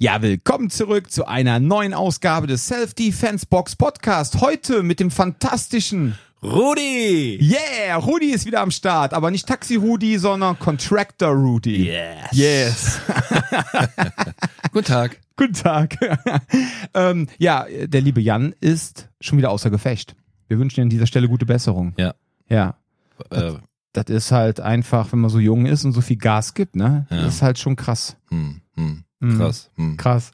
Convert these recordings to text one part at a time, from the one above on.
Ja, willkommen zurück zu einer neuen Ausgabe des Self-Defense Box Podcast. Heute mit dem fantastischen Rudi! Yeah, Rudi ist wieder am Start, aber nicht Taxi-Rudi, sondern Contractor-Rudi. Yes. Guten Tag. Guten Tag. Ja, der liebe Jan ist schon wieder außer Gefecht. Wir wünschen ihm an dieser Stelle gute Besserung. Ja. Ja. Das ist halt einfach, wenn man so jung ist und so viel Gas gibt, ne? Ja. Das ist halt schon krass. Krass. Krass.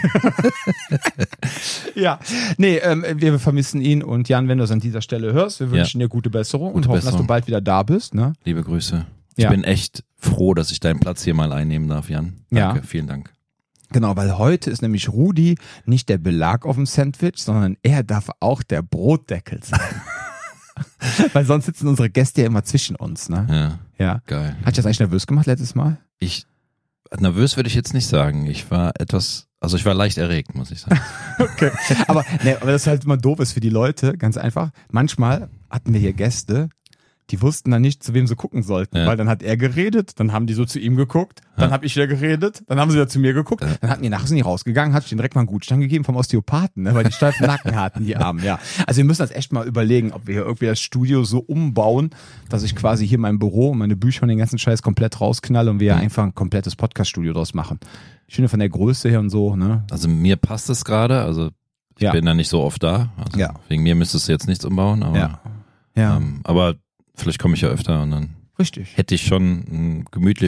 Ja, nee, wir vermissen ihn und Jan, wenn du es an dieser Stelle hörst, wir wünschen dir gute Besserung und hoffen, dass du bald wieder da bist. Ne? Liebe Grüße. Ich bin echt froh, dass ich deinen Platz hier mal einnehmen darf, Jan. Danke, vielen Dank. Genau, weil heute ist nämlich Rudi nicht der Belag auf dem Sandwich, sondern er darf auch der Brotdeckel sein. Weil sonst sitzen unsere Gäste ja immer zwischen uns. Ne? Ja. Geil. Hat dich das eigentlich nervös gemacht letztes Mal? Nervös würde ich jetzt nicht sagen. Ich war leicht erregt, muss ich sagen. Okay. Aber das ist halt immer doof ist für die Leute, ganz einfach. Manchmal hatten wir hier Gäste, die wussten dann nicht, zu wem sie gucken sollten, weil dann hat er geredet, dann haben die so zu ihm geguckt, dann habe ich wieder geredet, dann haben sie wieder zu mir geguckt, dann hatten die nachher sind die rausgegangen, hat ich denen direkt mal einen Gutschein gegeben vom Osteopathen, ne, weil die steifen Nacken hatten, die Armen, ja. Also wir müssen das echt mal überlegen, ob wir hier irgendwie das Studio so umbauen, dass ich quasi hier mein Büro und meine Bücher und den ganzen Scheiß komplett rausknalle und wir einfach ein komplettes Podcast-Studio draus machen. Ich finde von der Größe her und so, ne. Also mir passt es gerade, also ich bin da nicht so oft da, also wegen mir müsstest du jetzt nichts umbauen, aber aber vielleicht komme ich ja öfter und dann hätte ich schon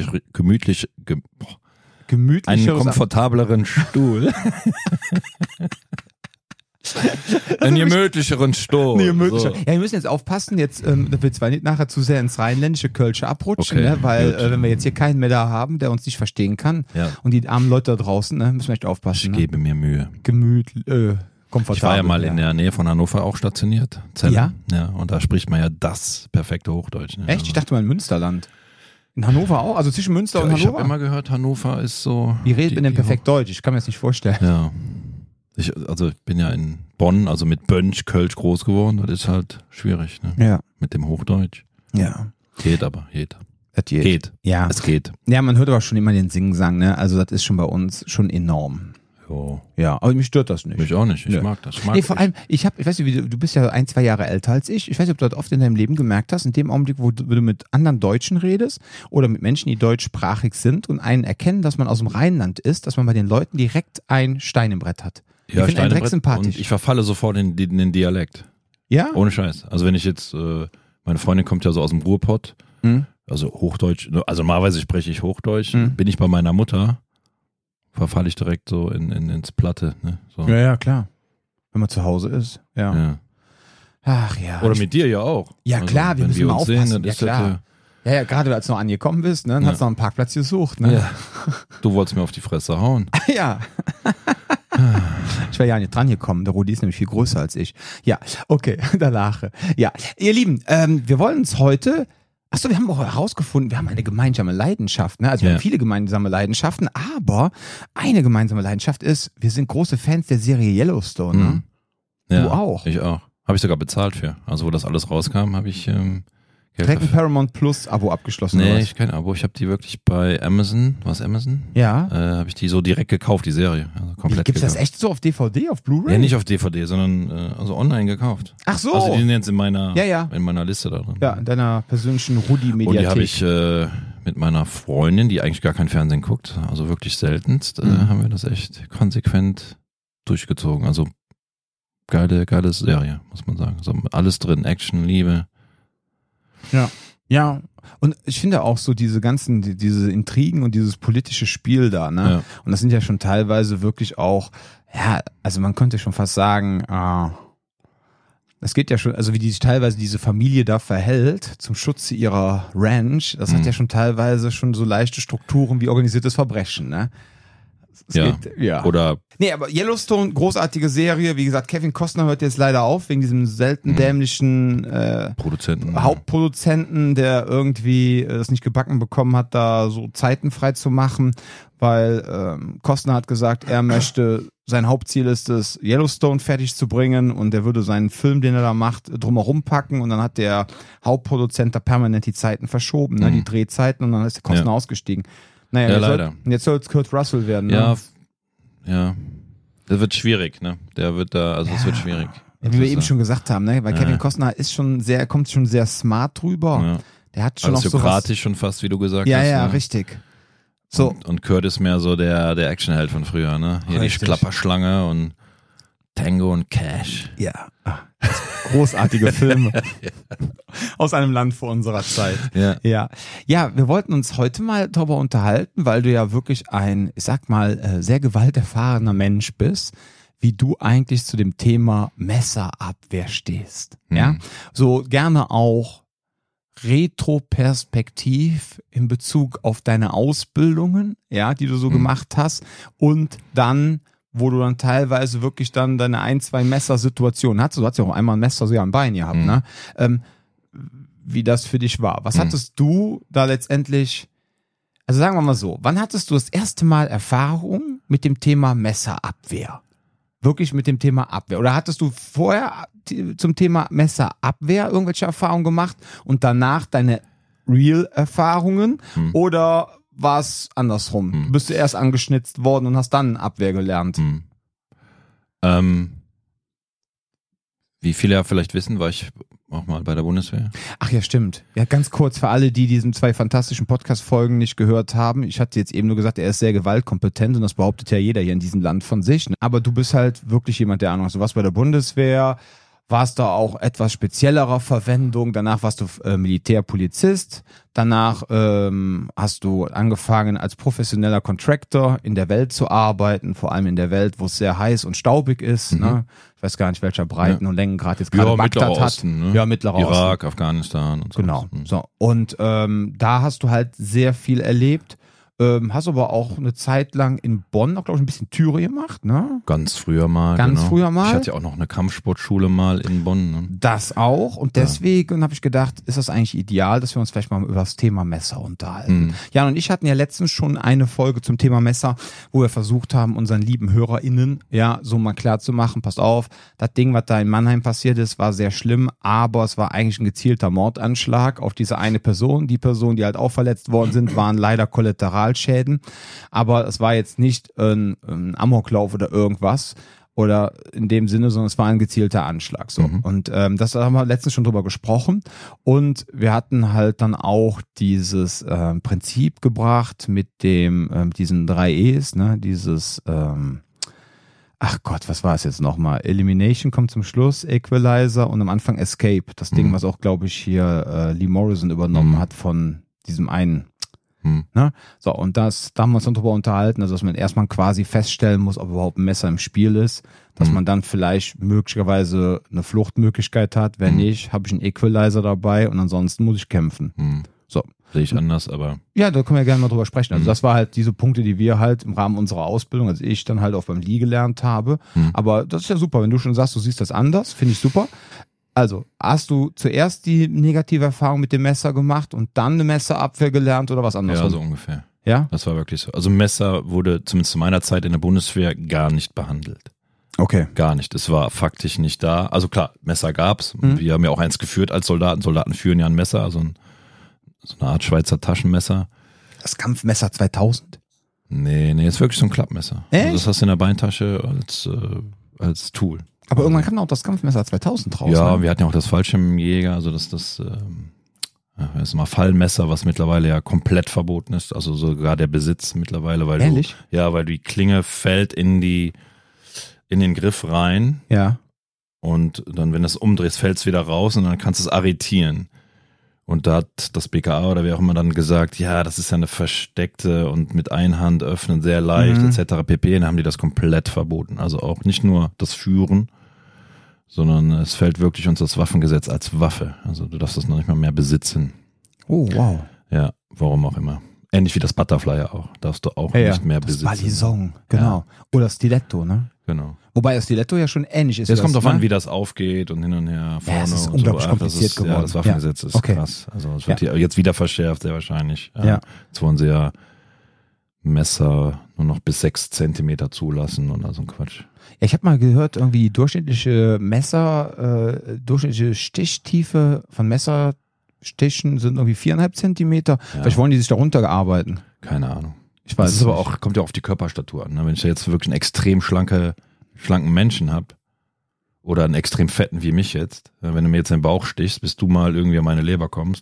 einen komfortableren Stuhl. Einen gemütlicheren Stuhl. So. Ja, wir müssen jetzt aufpassen, jetzt dass wir zwar nicht nachher zu sehr ins rheinländische Kölsche abrutschen, ne, weil wenn wir jetzt hier keinen mehr da haben, der uns nicht verstehen kann und die armen Leute da draußen, ne, müssen wir echt aufpassen. Ich gebe mir Mühe. Komfortabel. Ich war ja mal in der Nähe von Hannover auch stationiert. Celle. Ja, und da spricht man ja das perfekte Hochdeutsch. Ne? Echt? Ich dachte mal in Münsterland. In Hannover auch? Also zwischen Münster und Hannover? Ich habe immer gehört, Hannover ist so... Wie redet man denn perfekt Deutsch? Ich kann mir das nicht vorstellen. Ja. Ich bin ja in Bonn, also mit Bönch, Kölsch groß geworden. Das ist halt schwierig, ne? Ja. Mit dem Hochdeutsch. Ja. Geht aber. Geht. Ja. Es geht. Ja, man hört aber schon immer den Singen-Sang, ne? Also das ist schon bei uns schon enorm. Jo. Ja, aber mich stört das nicht. Mich auch nicht, ich mag das. Vor allem, ich weiß nicht, du bist ja 1-2 Jahre älter als ich. Ich weiß nicht, ob du das oft in deinem Leben gemerkt hast, in dem Augenblick, wo du mit anderen Deutschen redest oder mit Menschen, die deutschsprachig sind und einen erkennen, dass man aus dem Rheinland ist, dass man bei den Leuten direkt ein Stein im Brett hat. Ja, ich finde einen direkt sympathisch. Und ich verfalle sofort in den Dialekt. Ja? Ohne Scheiß. Also wenn ich jetzt, meine Freundin kommt ja so aus dem Ruhrpott, also Hochdeutsch, also normalerweise spreche ich Hochdeutsch, bin ich bei meiner Mutter, verfalle ich direkt so ins Platte. Ne? So. Ja, klar. Wenn man zu Hause ist, ja. Ach ja. Oder mit dir ja auch. Ja, also, klar, wir müssen mal aufpassen. Sehen, ja, klar. Ja, gerade als du noch angekommen bist, ne, dann hast du noch einen Parkplatz gesucht. Ne? Ja. Du wolltest mir auf die Fresse hauen. Ja. Ich wäre ja nicht dran gekommen. Der Rudi ist nämlich viel größer als ich. Ja, okay, da lache. Ja, ihr Lieben, wir wollen uns heute... Achso, wir haben auch herausgefunden, wir haben eine gemeinsame Leidenschaft. Ne? Also wir haben viele gemeinsame Leidenschaften, aber eine gemeinsame Leidenschaft ist, wir sind große Fans der Serie Yellowstone. Ne? Ja, du auch? Ich auch. Habe ich sogar bezahlt für. Also wo das alles rauskam, habe ich direkt ein Paramount Plus Abo abgeschlossen. Nee, ich kein Abo. Ich habe die wirklich bei Amazon. Was Amazon? Ja. Habe ich die so direkt gekauft, die Serie. Also komplett. Gibt's das echt so auf DVD, auf Blu-ray? Ja, nicht auf DVD, sondern also online gekauft. Ach so. Also die sind jetzt in meiner Liste da drin. Ja, in deiner persönlichen Rudi-Mediathek. Und die habe ich mit meiner Freundin, die eigentlich gar kein Fernsehen guckt, also wirklich seltenst, haben wir das echt konsequent durchgezogen. Also geile Serie, muss man sagen. Also alles drin, Action, Liebe. Ja, und ich finde auch so diese Intrigen und dieses politische Spiel da, ne? Ja. Und das sind ja schon teilweise wirklich auch, ja, also man könnte schon fast sagen, es geht ja schon, also wie die sich teilweise diese Familie da verhält zum Schutze ihrer Ranch, das hat ja schon teilweise schon so leichte Strukturen wie organisiertes Verbrechen, ne? Oder. Nee, aber Yellowstone, großartige Serie. Wie gesagt, Kevin Costner hört jetzt leider auf, wegen diesem selten dämlichen Hauptproduzenten, der irgendwie es nicht gebacken bekommen hat, da so Zeiten frei zu machen, weil Costner hat gesagt, er möchte, sein Hauptziel ist es, Yellowstone fertig zu bringen und er würde seinen Film, den er da macht, drumherum packen und dann hat der Hauptproduzent da permanent die Zeiten verschoben, ne, die Drehzeiten und dann ist der Costner ausgestiegen. Naja, leider. Jetzt soll es Kurt Russell werden. Ne? ja, das wird schwierig, ne? Es wird schwierig. Ja, wie wir eben schon gesagt haben, ne? Weil Kevin Costner kommt schon sehr smart drüber. Ja. Der hat schon auch so aristokratisch schon fast, wie du gesagt hast. Ja, ne? richtig. So. Und Kurt ist mehr so der Actionheld von früher, ne? Hier Richtig. die Klapperschlange und Tango und Cash. Ja. Großartige Filme. Aus einem Land vor unserer Zeit. Ja. Ja, wir wollten uns heute mal darüber unterhalten, weil du ja wirklich ein, ich sag mal, sehr gewalterfahrener Mensch bist, wie du eigentlich zu dem Thema Messerabwehr stehst. Ja, so gerne auch retroperspektiv in Bezug auf deine Ausbildungen, ja, die du so gemacht hast, und dann, wo du dann teilweise wirklich dann deine 1-2 Messersituationen hattest. Du hast ja auch einmal ein Messer so am Bein gehabt, ne? Wie das für dich war. Was hattest du da letztendlich, also sagen wir mal so, wann hattest du das erste Mal Erfahrung mit dem Thema Messerabwehr? Wirklich mit dem Thema Abwehr? Oder hattest du vorher zum Thema Messerabwehr irgendwelche Erfahrungen gemacht und danach deine Real-Erfahrungen? Oder war es andersrum? Bist du erst angeschnitzt worden und hast dann Abwehr gelernt? Wie viele ja vielleicht wissen, war ich auch mal bei der Bundeswehr. Ach ja, stimmt. Ja, ganz kurz für alle, die diesen 2 fantastischen Podcast-Folgen nicht gehört haben. Ich hatte jetzt eben nur gesagt, er ist sehr gewaltkompetent und das behauptet ja jeder hier in diesem Land von sich. Aber du bist halt wirklich jemand, der Ahnung hat. Du warst bei der Bundeswehr, warst da auch etwas speziellerer Verwendung. Danach warst du Militärpolizist. Danach hast du angefangen als professioneller Contractor in der Welt zu arbeiten, vor allem in der Welt, wo es sehr heiß und staubig ist. Ne? Ich weiß gar nicht, welcher Breiten und Längengrad jetzt gerade Bagdad hat. Ne? Ja, Mittlerer Osten. Irak, Afghanistan und so. Genau. So. Und da hast du halt sehr viel erlebt. Hast aber auch eine Zeit lang in Bonn auch, glaube ich, ein bisschen Türe gemacht, ne? Ganz früher mal. Ich hatte ja auch noch eine Kampfsportschule mal in Bonn. Ne? Das auch. Und deswegen habe ich gedacht, ist das eigentlich ideal, dass wir uns vielleicht mal über das Thema Messer unterhalten. Jan und ich hatten ja letztens schon eine Folge zum Thema Messer, wo wir versucht haben, unseren lieben HörerInnen ja so mal klar zu machen, passt auf, das Ding, was da in Mannheim passiert ist, war sehr schlimm, aber es war eigentlich ein gezielter Mordanschlag auf diese eine Person. Die Personen, die halt auch verletzt worden sind, waren leider Kollateralschäden, aber es war jetzt nicht ein Amoklauf oder irgendwas oder in dem Sinne, sondern es war ein gezielter Anschlag. So. Und das haben wir letztens schon drüber gesprochen und wir hatten halt dann auch dieses Prinzip gebracht mit dem diesen 3 E's, ne? Dieses ach Gott, was war es jetzt nochmal? Elimination kommt zum Schluss, Equalizer und am Anfang Escape. Das Ding, was auch, glaube ich, hier Lee Morrison übernommen hat von diesem einen. Ne? So, und da haben wir uns dann drüber unterhalten, also dass man erstmal quasi feststellen muss, ob überhaupt ein Messer im Spiel ist, dass man dann vielleicht möglicherweise eine Fluchtmöglichkeit hat. Wenn nicht, habe ich einen Equalizer dabei und ansonsten muss ich kämpfen. So. Sehe ich anders, aber. Ja, da können wir gerne mal drüber sprechen. Also das war halt diese Punkte, die wir halt im Rahmen unserer Ausbildung, also ich dann halt auch beim Lee gelernt habe. Aber das ist ja super, wenn du schon sagst, du siehst das anders, finde ich super. Also, hast du zuerst die negative Erfahrung mit dem Messer gemacht und dann eine Messerabwehr gelernt oder was anderes? Ja, so ungefähr. Ja? Das war wirklich so. Also Messer wurde zumindest zu meiner Zeit in der Bundeswehr gar nicht behandelt. Okay. Gar nicht. Es war faktisch nicht da. Also klar, Messer gab's. Wir haben ja auch eins geführt als Soldaten. Soldaten führen ja ein Messer, also so eine Art Schweizer Taschenmesser. Das Kampfmesser 2000? Nee, ist wirklich so ein Klappmesser. Echt? Also das hast du in der Beintasche als Tool. Aber irgendwann kam auch das Kampfmesser 2000 raus. Ja, ne? wir hatten ja auch das Fallschirmjäger, also das ist mal Fallmesser, was mittlerweile ja komplett verboten ist, also sogar der Besitz mittlerweile, weil Ehrlich? weil die Klinge fällt in den Griff rein. Ja. Und dann, wenn du es umdrehst, fällt es wieder raus und dann kannst du es arretieren. Und da hat das BKA oder wer auch immer dann gesagt, ja, das ist ja eine versteckte und mit Einhand öffnen sehr leicht etc. pp. Dann haben die das komplett verboten. Also auch nicht nur das Führen, sondern es fällt wirklich unter das Waffengesetz als Waffe. Also du darfst das noch nicht mal mehr besitzen. Oh, wow. Ja, warum auch immer. Ähnlich wie das Butterfly ja auch. Darfst du auch nicht mehr das besitzen. Balisong, genau. Oder Stiletto, ne? Genau. Wobei das Stiletto ja schon ähnlich ist. Jetzt kommt drauf an, wie das aufgeht und hin und her, vorne es ist und unglaublich so. kompliziert geworden. Ja, das Waffengesetz ist krass. Also es wird hier jetzt wieder verschärft, sehr wahrscheinlich. Jetzt wollen sie ja Messer nur noch bis 6 Zentimeter zulassen und so ein Quatsch. Ja, ich habe mal gehört, irgendwie durchschnittliche Stichtiefe von Messerstichen sind irgendwie 4,5 Zentimeter. Ja. Vielleicht wollen die sich da runtergearbeiten. Keine Ahnung. Ich weiß das ist aber auch, kommt ja auf die Körperstatur an. Ne? Wenn ich da jetzt wirklich einen extrem schlanken Menschen habe oder einen extrem fetten wie mich jetzt, wenn du mir jetzt in den Bauch stichst, bis du mal irgendwie an meine Leber kommst.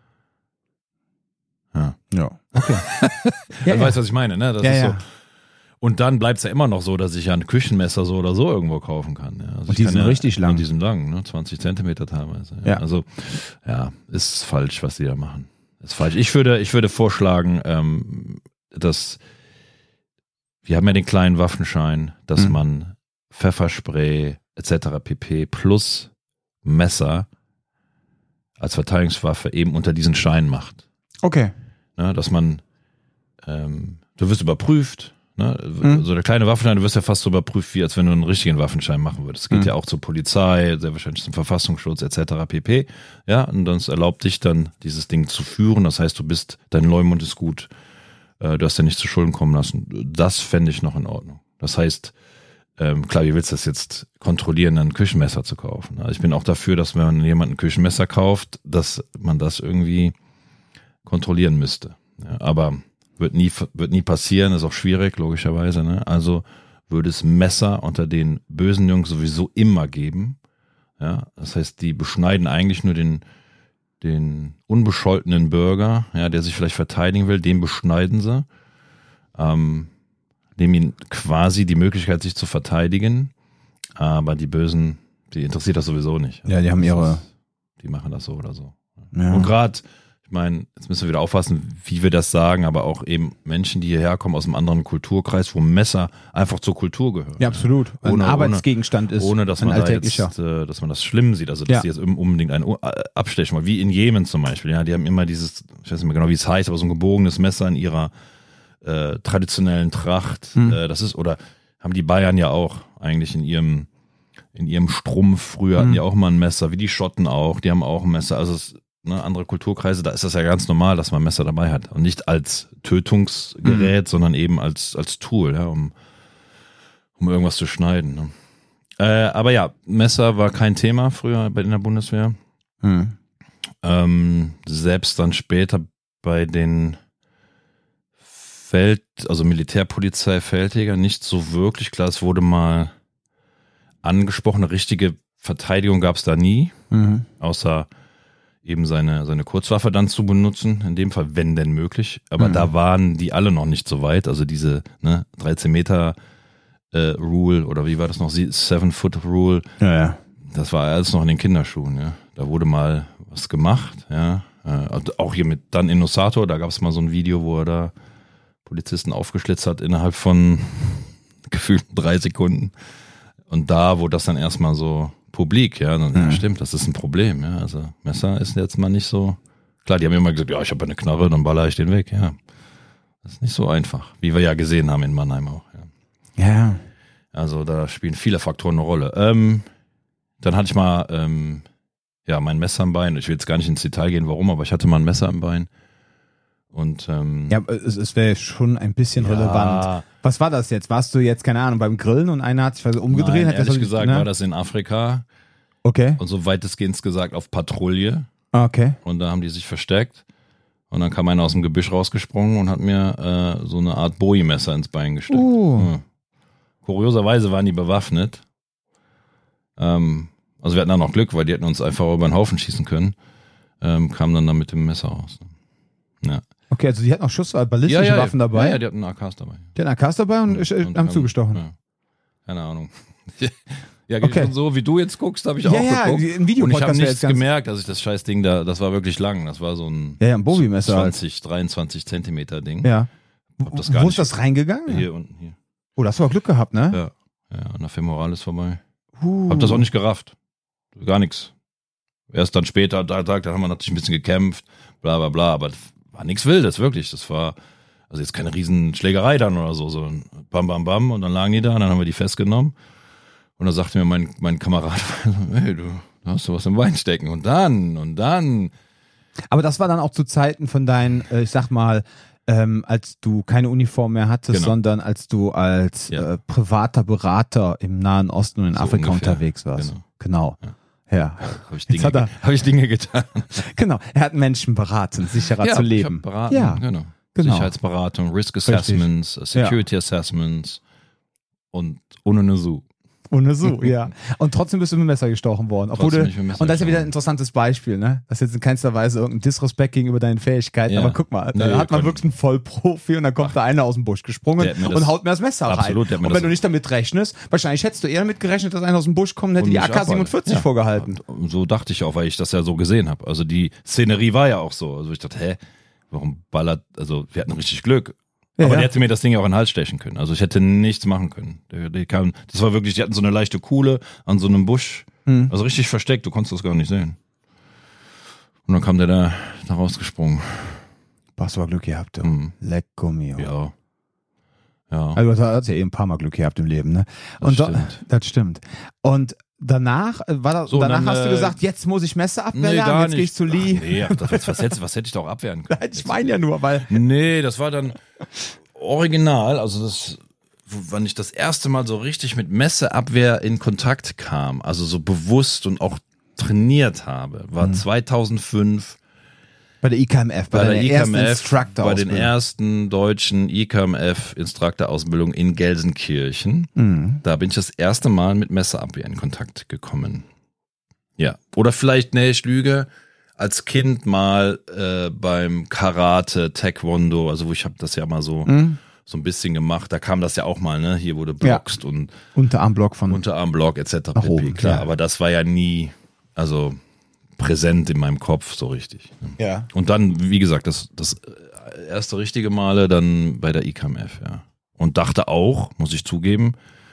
Ja. Okay. Du weißt, was ich meine, ne? Das ist ja. so. Und dann bleibt es ja immer noch so, dass ich ja ein Küchenmesser so oder so irgendwo kaufen kann. Ja. Also und die sind richtig lang. Und die sind lang, ne? 20 Zentimeter teilweise. Ja. Also, ja, ist falsch, was die da machen. Ist falsch. Ich würde vorschlagen, dass wir haben ja den kleinen Waffenschein, dass man Pfefferspray etc. pp. Plus Messer als Verteidigungswaffe eben unter diesen Schein macht. Okay. Ne, dass man, du wirst überprüft, ne? So der kleine Waffenschein, du wirst ja fast so überprüft, wie als wenn du einen richtigen Waffenschein machen würdest. Es geht ja auch zur Polizei, sehr wahrscheinlich zum Verfassungsschutz etc. pp. Ja, und das erlaubt dich dann, dieses Ding zu führen. Das heißt, dein Leumund ist gut, du hast ja nicht zu Schulden kommen lassen. Das fände ich noch in Ordnung. Das heißt, klar, wie willst du das jetzt kontrollieren, ein Küchenmesser zu kaufen? Also ich bin auch dafür, dass wenn man jemand ein Küchenmesser kauft, dass man das irgendwie kontrollieren müsste. Ja, aber wird nie passieren, ist auch schwierig, logischerweise. Ne? Also würde es Messer unter den bösen Jungs sowieso immer geben. Ja? Das heißt, die beschneiden eigentlich nur den unbescholtenen Bürger, ja, der sich vielleicht verteidigen will, den beschneiden sie. Nehmen ihm quasi die Möglichkeit, sich zu verteidigen. Aber die Bösen, die interessiert das sowieso nicht. Ja, die haben die machen das so oder so. Ja. Und gerade, ich meine, jetzt müssen wir wieder aufpassen, wie wir das sagen, aber auch eben Menschen, die hierher kommen aus einem anderen Kulturkreis, wo Messer einfach zur Kultur gehören. Ja, absolut. Ein Arbeitsgegenstand ist. Ohne, dass man da jetzt, dass man das schlimm sieht, also dass die jetzt unbedingt einen abstechen wollen. Wie in Jemen zum Beispiel. Ja, die haben immer dieses, ich weiß nicht mehr genau, wie es heißt, aber so ein gebogenes Messer in ihrer traditionellen Tracht. Das ist, oder haben die Bayern ja auch eigentlich in ihrem Strumpf. Früher hatten die auch mal ein Messer, wie die Schotten auch. Die haben auch ein Messer. Also andere Kulturkreise, da ist das ja ganz normal, dass man ein Messer dabei hat. Und nicht als Tötungsgerät, sondern eben als Tool, ja, um irgendwas zu schneiden. Ne? Aber ja, Messer war kein Thema früher in der Bundeswehr. Selbst dann später bei den also Militärpolizei, Feldjäger, nicht so wirklich. Klar, es wurde mal angesprochen, eine richtige Verteidigung gab es da nie, außer eben seine Kurzwaffe dann zu benutzen, in dem Fall, wenn denn möglich. Aber da waren die alle noch nicht so weit. Also diese 13 Meter Rule oder wie war das noch, 7-Foot-Rule, das war alles noch in den Kinderschuhen. Ja. Da wurde mal was gemacht. Ja. Auch hier mit dann Innosator, da gab es mal so ein Video, wo er da Polizisten aufgeschlitzt hat innerhalb von gefühlt 3 Sekunden. Und da wurde das dann erstmal so publik, ja, stimmt, das ist ein Problem, ja, also Messer ist jetzt mal nicht so, klar, die haben immer gesagt, ja, ich habe eine Knarre, dann baller ich den weg, ja, das ist nicht so einfach, wie wir ja gesehen haben in Mannheim auch, ja. Also da spielen viele Faktoren eine Rolle. Dann hatte ich mal, mein Messer am Bein, ich will jetzt gar nicht ins Detail gehen, warum, aber ich hatte mal ein Messer am Bein. Und es wäre schon ein bisschen relevant. Was war das jetzt? Warst du jetzt, keine Ahnung, beim Grillen und einer hat sich umgedreht? Nein, ehrlich gesagt war das in Afrika. Okay. Und so weitestgehend gesagt auf Patrouille. Okay. Und da haben die sich versteckt. Und dann kam einer aus dem Gebüsch rausgesprungen und hat mir so eine Art Bowie-Messer ins Bein gesteckt. Ja. Kurioserweise waren die bewaffnet. Also wir hatten dann auch Glück, weil die hätten uns einfach über den Haufen schießen können. Kamen dann mit dem Messer raus. Ja. Okay, also die hatten auch ballistische Waffen dabei? Ja, die hatten AKs dabei. Die hatten AKs dabei und haben zugestochen? Ja. Keine Ahnung. Ja, okay. Schon so wie du jetzt guckst, habe ich auch geguckt. Ein Video und ich habe nichts gemerkt, dass ich das scheiß Ding das war wirklich lang. Das war so ein Bowie-Messer 23 Zentimeter Ding. Ja. Wo ist das reingegangen? Hier unten, hier. Oh, da hast du aber Glück gehabt, ne? Ja, an der Femoralis vorbei. Hab das auch nicht gerafft. Gar nichts. Erst dann später, da haben wir natürlich ein bisschen gekämpft, bla bla bla, aber war nichts Wildes, wirklich. Das war also jetzt keine riesen Schlägerei dann oder so, sondern bam, bam, bam und dann lagen die da und dann haben wir die festgenommen und dann sagte mir mein Kamerad, hey, du hast du was im Bein stecken und dann. Aber das war dann auch zu Zeiten von deinen, ich sag mal, als du keine Uniform mehr hattest, sondern als du als privater Berater im Nahen Osten und in Afrika unterwegs warst. Genau. Ja. Habe ich Dinge getan. Genau. Er hat Menschen beraten, sicherer zu leben. Ich hab beraten, genau. Genau. Sicherheitsberatung, Risk Assessments, Security Assessments und ohne eine Su. Ohne so, ja. Und trotzdem bist du mit dem Messer gestochen worden. Obwohl Trotzdem bin ich mit dem Messer und das ist ja wieder ein gestochen. interessantes Beispiel, ne? Das ist jetzt in keinster Weise irgendein Disrespect gegenüber deinen Fähigkeiten, Ja. aber guck mal, da Nee, hat man kann- wirklich einen Vollprofi und dann kommt da einer aus dem Busch gesprungen Der hat mir und das- haut mir das Messer Absolut, der rein. hat mir Und wenn das- du nicht damit rechnest, wahrscheinlich hättest du eher damit gerechnet, dass einer aus dem Busch kommt und hätte Und die mich AK-47 Ja. vorgehalten. Und so dachte ich auch, weil ich das ja so gesehen habe. Also die Szenerie war ja auch so. Also ich dachte, warum ballert, also wir hatten richtig Glück. Ja, Aber ja. der hätte mir das Ding ja auch in den Hals stechen können. Also ich hätte nichts machen können. Der kam, das war wirklich, die hatten so eine leichte Kuhle an so einem Busch. Also richtig versteckt, du konntest das gar nicht sehen. Und dann kam der da rausgesprungen. Was war Glück gehabt, du. Lecco mio. Ja. Ja. Also du hast ja ein paar Mal Glück gehabt im Leben, ne? Das Und stimmt. das stimmt. Und danach, So, danach dann, hast du gesagt, jetzt muss ich Messer abwehren, gar jetzt gehe ich zu Lee. Ach, nee, was hätte ich da auch abwehren können? Ich meine ja nur, weil Nee, das war dann original, also wann ich das erste Mal so richtig mit Messerabwehr in Kontakt kam, also so bewusst und auch trainiert habe, war 2005 bei der IKMF, bei der ersten IKMF, Instructor bei den ersten deutschen IKMF-Instructor-Ausbildung in Gelsenkirchen. Da bin ich das erste Mal mit Messerabwehr in Kontakt gekommen. Ja, oder vielleicht, nee, ich lüge, als Kind mal beim Karate, Taekwondo, also wo ich habe das ja mal so ein bisschen gemacht, da kam das ja auch mal, ne, hier wurde blockst und Unterarmblock von Unterarmblock etc. Nach oben, klar, ja. aber das war ja nie, also präsent in meinem Kopf so richtig. Ne? Ja. Und dann, wie gesagt, das erste richtige Male dann bei der IKMF, ja. Und dachte auch, muss ich zugeben,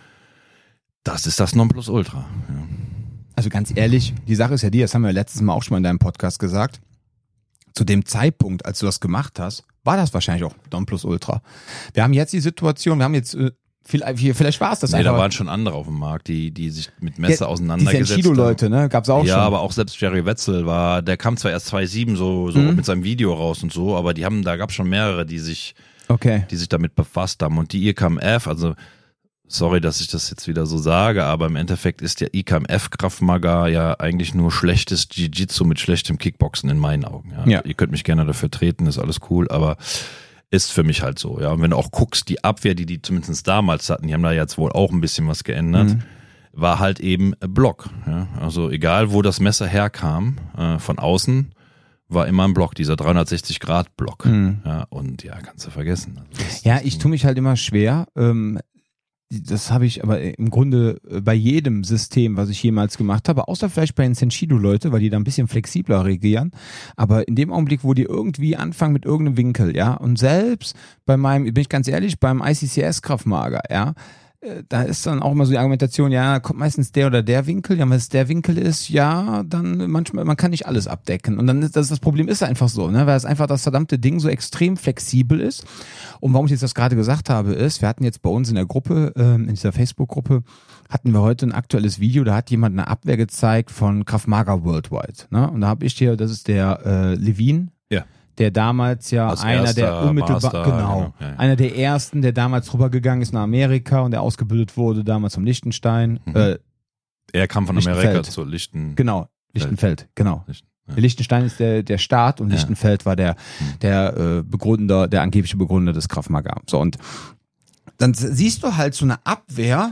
das ist das Nonplusultra. Ja. Also ganz ehrlich, die Sache ist ja die, das haben wir letztes Mal auch schon mal in deinem Podcast gesagt, zu dem Zeitpunkt, als du das gemacht hast, war das wahrscheinlich auch Nonplusultra. Wir haben jetzt die Situation, wir haben jetzt, vielleicht war es das Nee, einfach. da waren schon andere auf dem Markt, die sich mit Messer die auseinandergesetzt haben. Senshido-Leute, ne, gab's auch Ja, schon. aber auch selbst Jerry Wetzel der kam zwar erst 2007 so mit seinem Video raus und so, aber da gab es schon mehrere, die sich damit befasst haben. Und die IKMF, also sorry, dass ich das jetzt wieder so sage, aber im Endeffekt ist der IKMF Krav Maga ja eigentlich nur schlechtes Jiu-Jitsu mit schlechtem Kickboxen in meinen Augen. Ja. Ihr könnt mich gerne dafür treten, ist alles cool, aber ist für mich halt so. Ja. Und wenn du auch guckst, die Abwehr, die zumindest damals hatten, die haben da jetzt wohl auch ein bisschen was geändert, war halt eben Block. Ja. Also egal, wo das Messer herkam, von außen, war immer ein Block, dieser 360-Grad-Block. Ja, und ja, kannst du vergessen. Also Ich tue mich halt immer schwer. Das habe ich aber im Grunde bei jedem System, was ich jemals gemacht habe, außer vielleicht bei den Senshido-Leute, weil die da ein bisschen flexibler reagieren. Aber in dem Augenblick, wo die irgendwie anfangen mit irgendeinem Winkel, ja, und selbst bin ich ganz ehrlich, beim ICCS Krav Maga, ja, da ist dann auch immer so die Argumentation, ja, da kommt meistens der oder der Winkel, ja, wenn es der Winkel ist, ja, dann manchmal, man kann nicht alles abdecken. Und dann ist das Problem ist einfach so, ne, weil es einfach das verdammte Ding so extrem flexibel ist. Und warum ich jetzt das gerade gesagt habe, ist, wir hatten jetzt bei uns in der Gruppe, in dieser Facebook-Gruppe, hatten wir heute ein aktuelles Video, da hat jemand eine Abwehr gezeigt von Krav Maga Worldwide, ne, und da habe ich dir, das ist der Levin, der damals ja als einer der erster unmittelbar, Master, genau, ja. einer der ersten, der damals rübergegangen ist nach Amerika und der ausgebildet wurde damals vom Liechtenstein. Er kam von Amerika Lichtenfeld. zu Genau, Lichtenfeld, genau. Ja. Liechtenstein ist der Staat und Lichtenfeld war der Begründer, der angebliche Begründer des Krav Maga. So, und dann siehst du halt so eine Abwehr,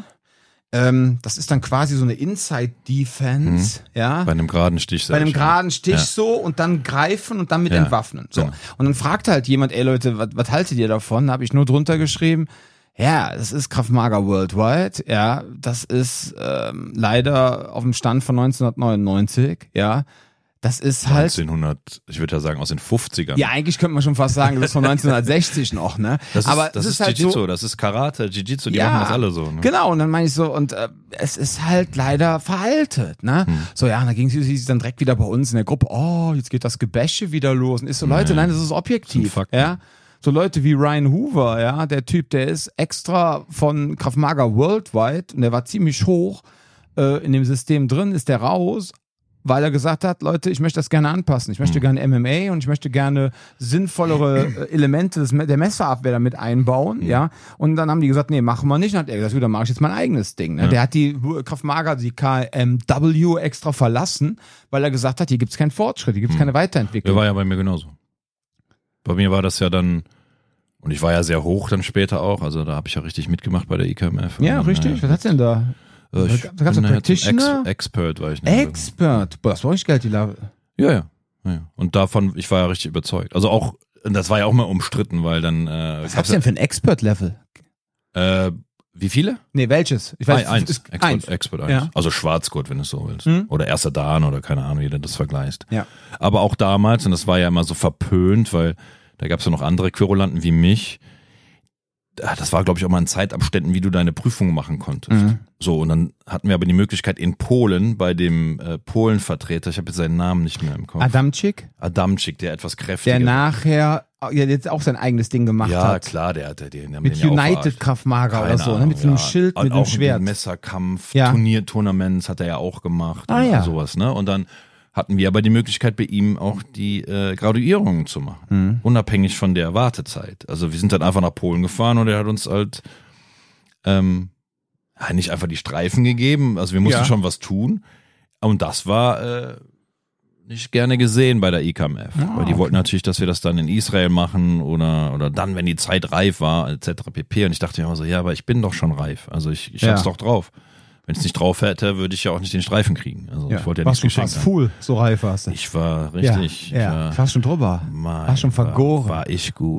das ist dann quasi so eine Inside-Defense, ja. Bei einem geraden Stich. Bei einem geraden Stich Ja. so und dann greifen und dann mit Ja, entwaffnen. So. genau. Und dann fragte halt jemand, ey Leute, was haltet ihr davon? Da habe ich nur drunter geschrieben, ja, das ist Krav Maga Worldwide, ja, das ist leider auf dem Stand von 1999, ja. Das ist halt 1900, ich würde ja sagen aus den 50ern. ja, eigentlich könnte man schon fast sagen, das ist von 1960 noch, ne? Aber das ist halt Jiu-Jitsu, so, das ist Karate, Jiu-Jitsu, die Ja, machen das alle so. Ne? genau, und dann meine ich so, und es ist halt leider veraltet, ne? So, ja, und dann ging es dann direkt wieder bei uns in der Gruppe, oh, jetzt geht das Gebäsche wieder los. Und ist so, Leute, nein, das ist objektiv, Das sind Fakten. ja? So Leute wie Ryan Hoover, ja, der Typ, der ist extra von Krav Maga Worldwide und der war ziemlich hoch in dem System drin, ist der raus, weil er gesagt hat, Leute, ich möchte das gerne anpassen. Ich möchte gerne MMA und ich möchte gerne sinnvollere Elemente der Messerabwehr damit einbauen, ja. Und dann haben die gesagt, nee, machen wir nicht. Und dann hat er gesagt, dann mache ich jetzt mein eigenes Ding. Ne? Ja. Der hat die Krav Maga, die KMW extra verlassen, weil er gesagt hat, hier gibt's keinen Fortschritt, hier gibt's keine Weiterentwicklung. Der war ja bei mir genauso. Bei mir war das ja dann Und ich war ja sehr hoch dann später auch, also da habe ich ja richtig mitgemacht bei der IKMF. Ja, dann, richtig. Was hat's denn da? Da gab's einen Practitioner? Expert war ich. Expert. Boah, das war richtig geil, die Lave. Ja. Und davon, ich war ja richtig überzeugt. Also auch, das war ja auch mal umstritten, weil dann. Was gab's denn für ein Expert-Level? Wie viele? Nee, welches? Ich weiß, eins. Expert 1. Ja. Also Schwarzgurt, wenn du es so willst. Oder erster Dan oder keine Ahnung, wie du das vergleichst. Ja. Aber auch damals, und das war ja immer so verpönt, weil da gab es ja noch andere Querulanten wie mich. Das war, glaube ich, auch mal in Zeitabständen, wie du deine Prüfung machen konntest. So, und dann hatten wir aber die Möglichkeit in Polen bei dem Polenvertreter, ich habe jetzt seinen Namen nicht mehr im Kopf. Adamczyk, der etwas kräftiger. der nachher jetzt auch sein eigenes Ding gemacht hat. Ja, klar, der hat den. Mit den United Kraftmager oder so, ne? Mit so einem Schild, mit einem Schwert. Messerkampf, Ja. Tournaments hat er ja auch gemacht. Ah, und ja. sowas, ne? Und dann hatten wir aber die Möglichkeit, bei ihm auch die Graduierungen zu machen. Unabhängig von der Wartezeit. Also wir sind dann einfach nach Polen gefahren und er hat uns halt nicht einfach die Streifen gegeben. Also wir mussten schon was tun. Und das war nicht gerne gesehen bei der IKMF. Weil die wollten natürlich, dass wir das dann in Israel machen oder dann, wenn die Zeit reif war, etc. pp. Und ich dachte mir immer so, ja, aber ich bin doch schon reif. Also ich hab's doch drauf. Wenn ich es nicht drauf hätte, würde ich ja auch nicht den Streifen kriegen. Also ich wollte ja nichts geschenkt haben. Fast full, so reif warst du. Ich war richtig. Ja, ich war schon drüber. War schon vergoren. War ich gut.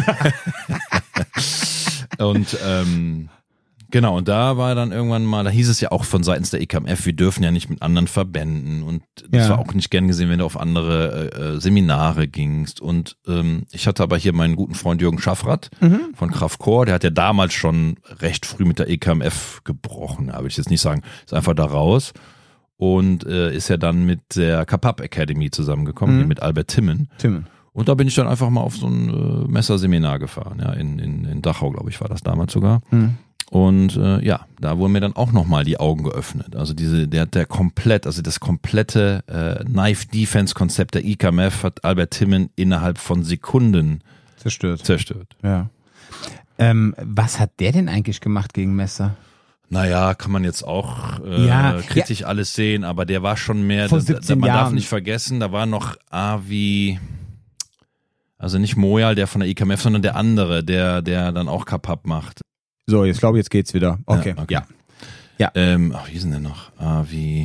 Und genau, und da war dann irgendwann mal, da hieß es ja auch von seitens der IKMF, wir dürfen ja nicht mit anderen Verbänden und das war auch nicht gern gesehen, wenn du auf andere Seminare gingst. Und ich hatte aber hier meinen guten Freund Jürgen Schaffrath von Kraftcore, der hat ja damals schon recht früh mit der IKMF gebrochen, ja, würde ich jetzt nicht sagen, ist einfach da raus und ist ja dann mit der Kapap Academy zusammengekommen, hier mit Albert Timmen. Und da bin ich dann einfach mal auf so ein Messerseminar gefahren, ja, in Dachau, glaube ich, war das damals sogar. Und da wurden mir dann auch nochmal die Augen geöffnet. Also das komplette Knife-Defense-Konzept der IKMF hat Albert Timmen innerhalb von Sekunden zerstört. Ja. Was hat der denn eigentlich gemacht gegen Messer? Naja, kann man jetzt auch kritisch alles sehen, aber der war schon mehr, vor 17 man Jahren. darf nicht vergessen, da war noch Avi, also nicht Moyal, der von der IKMF, sondern der andere, der dann auch Kapap macht. So, jetzt glaube ich, jetzt geht's wieder. Okay. Ja. Wie ist denn der noch? Wie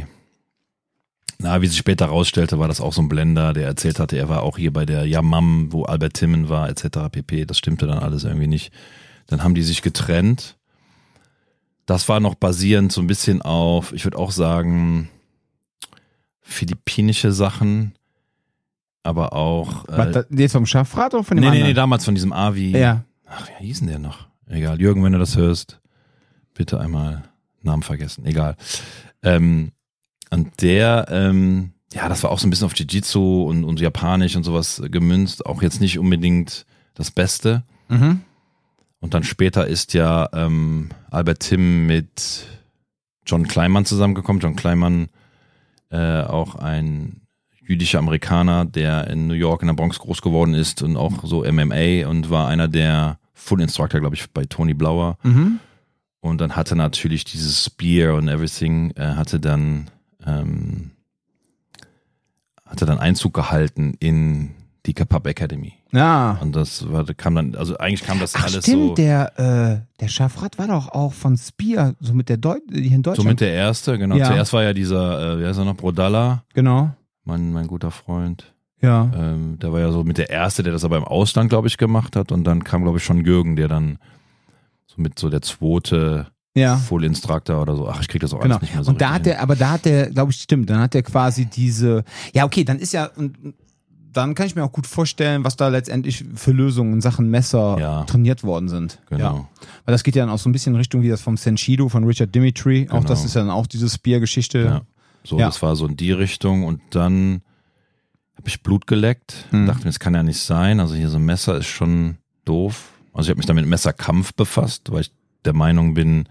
sich später rausstellte, war das auch so ein Blender, der erzählt hatte, er war auch hier bei der Yamam, wo Albert Timmen war, etc. pp. Das stimmte dann alles irgendwie nicht. Dann haben die sich getrennt. Das war noch basierend so ein bisschen auf, ich würde auch sagen, philippinische Sachen, aber auch... jetzt vom Schaffrath oder von dem anderen? Nee, damals von diesem Avi. Ja. Ach, wie hieß denn der noch? Egal, Jürgen, wenn du das hörst, bitte einmal Namen vergessen. Egal. Und der, das war auch so ein bisschen auf Jiu-Jitsu und Japanisch und sowas gemünzt. Auch jetzt nicht unbedingt das Beste. Und dann später ist ja Albert Timm mit John Kleinman zusammengekommen. John Kleinman, auch ein jüdischer Amerikaner, der in New York in der Bronx groß geworden ist und auch so MMA und war einer der Full Instructor, glaube ich, bei Tony Blauer. Und dann hatte natürlich dieses Spear und everything, hatte dann Einzug gehalten in die Kapap Academy. Ja. Und kam dann alles stimmt, so. Der Schaffrath war doch auch von Spear, so mit der hier in Deutschland. So mit der erste, genau. Ja. Zuerst war ja dieser, wie heißt er noch, Brodalla. Genau. Mein guter Freund. Ja. Der war ja so mit der Erste, der das aber im Ausland, glaube ich, gemacht hat. Und dann kam, glaube ich, schon Jürgen, der dann so mit so der zweite Full Instructor oder so. Ach, ich krieg das auch alles nicht mehr so. Und da hat der, glaube ich, stimmt, dann hat der quasi diese, ja, okay, dann ist ja, dann kann ich mir auch gut vorstellen, was da letztendlich für Lösungen in Sachen Messer trainiert worden sind. Genau. Ja. Weil das geht ja dann auch so ein bisschen in Richtung wie das vom Senshido von Richard Dimitri. Genau. Auch das ist ja dann auch diese Spear-Geschichte. Ja. So, das war so in die Richtung und dann habe ich Blut geleckt. Dachte mir, das kann ja nicht sein. Also hier so ein Messer ist schon doof. Also ich habe mich dann mit Messerkampf befasst, weil ich der Meinung bin,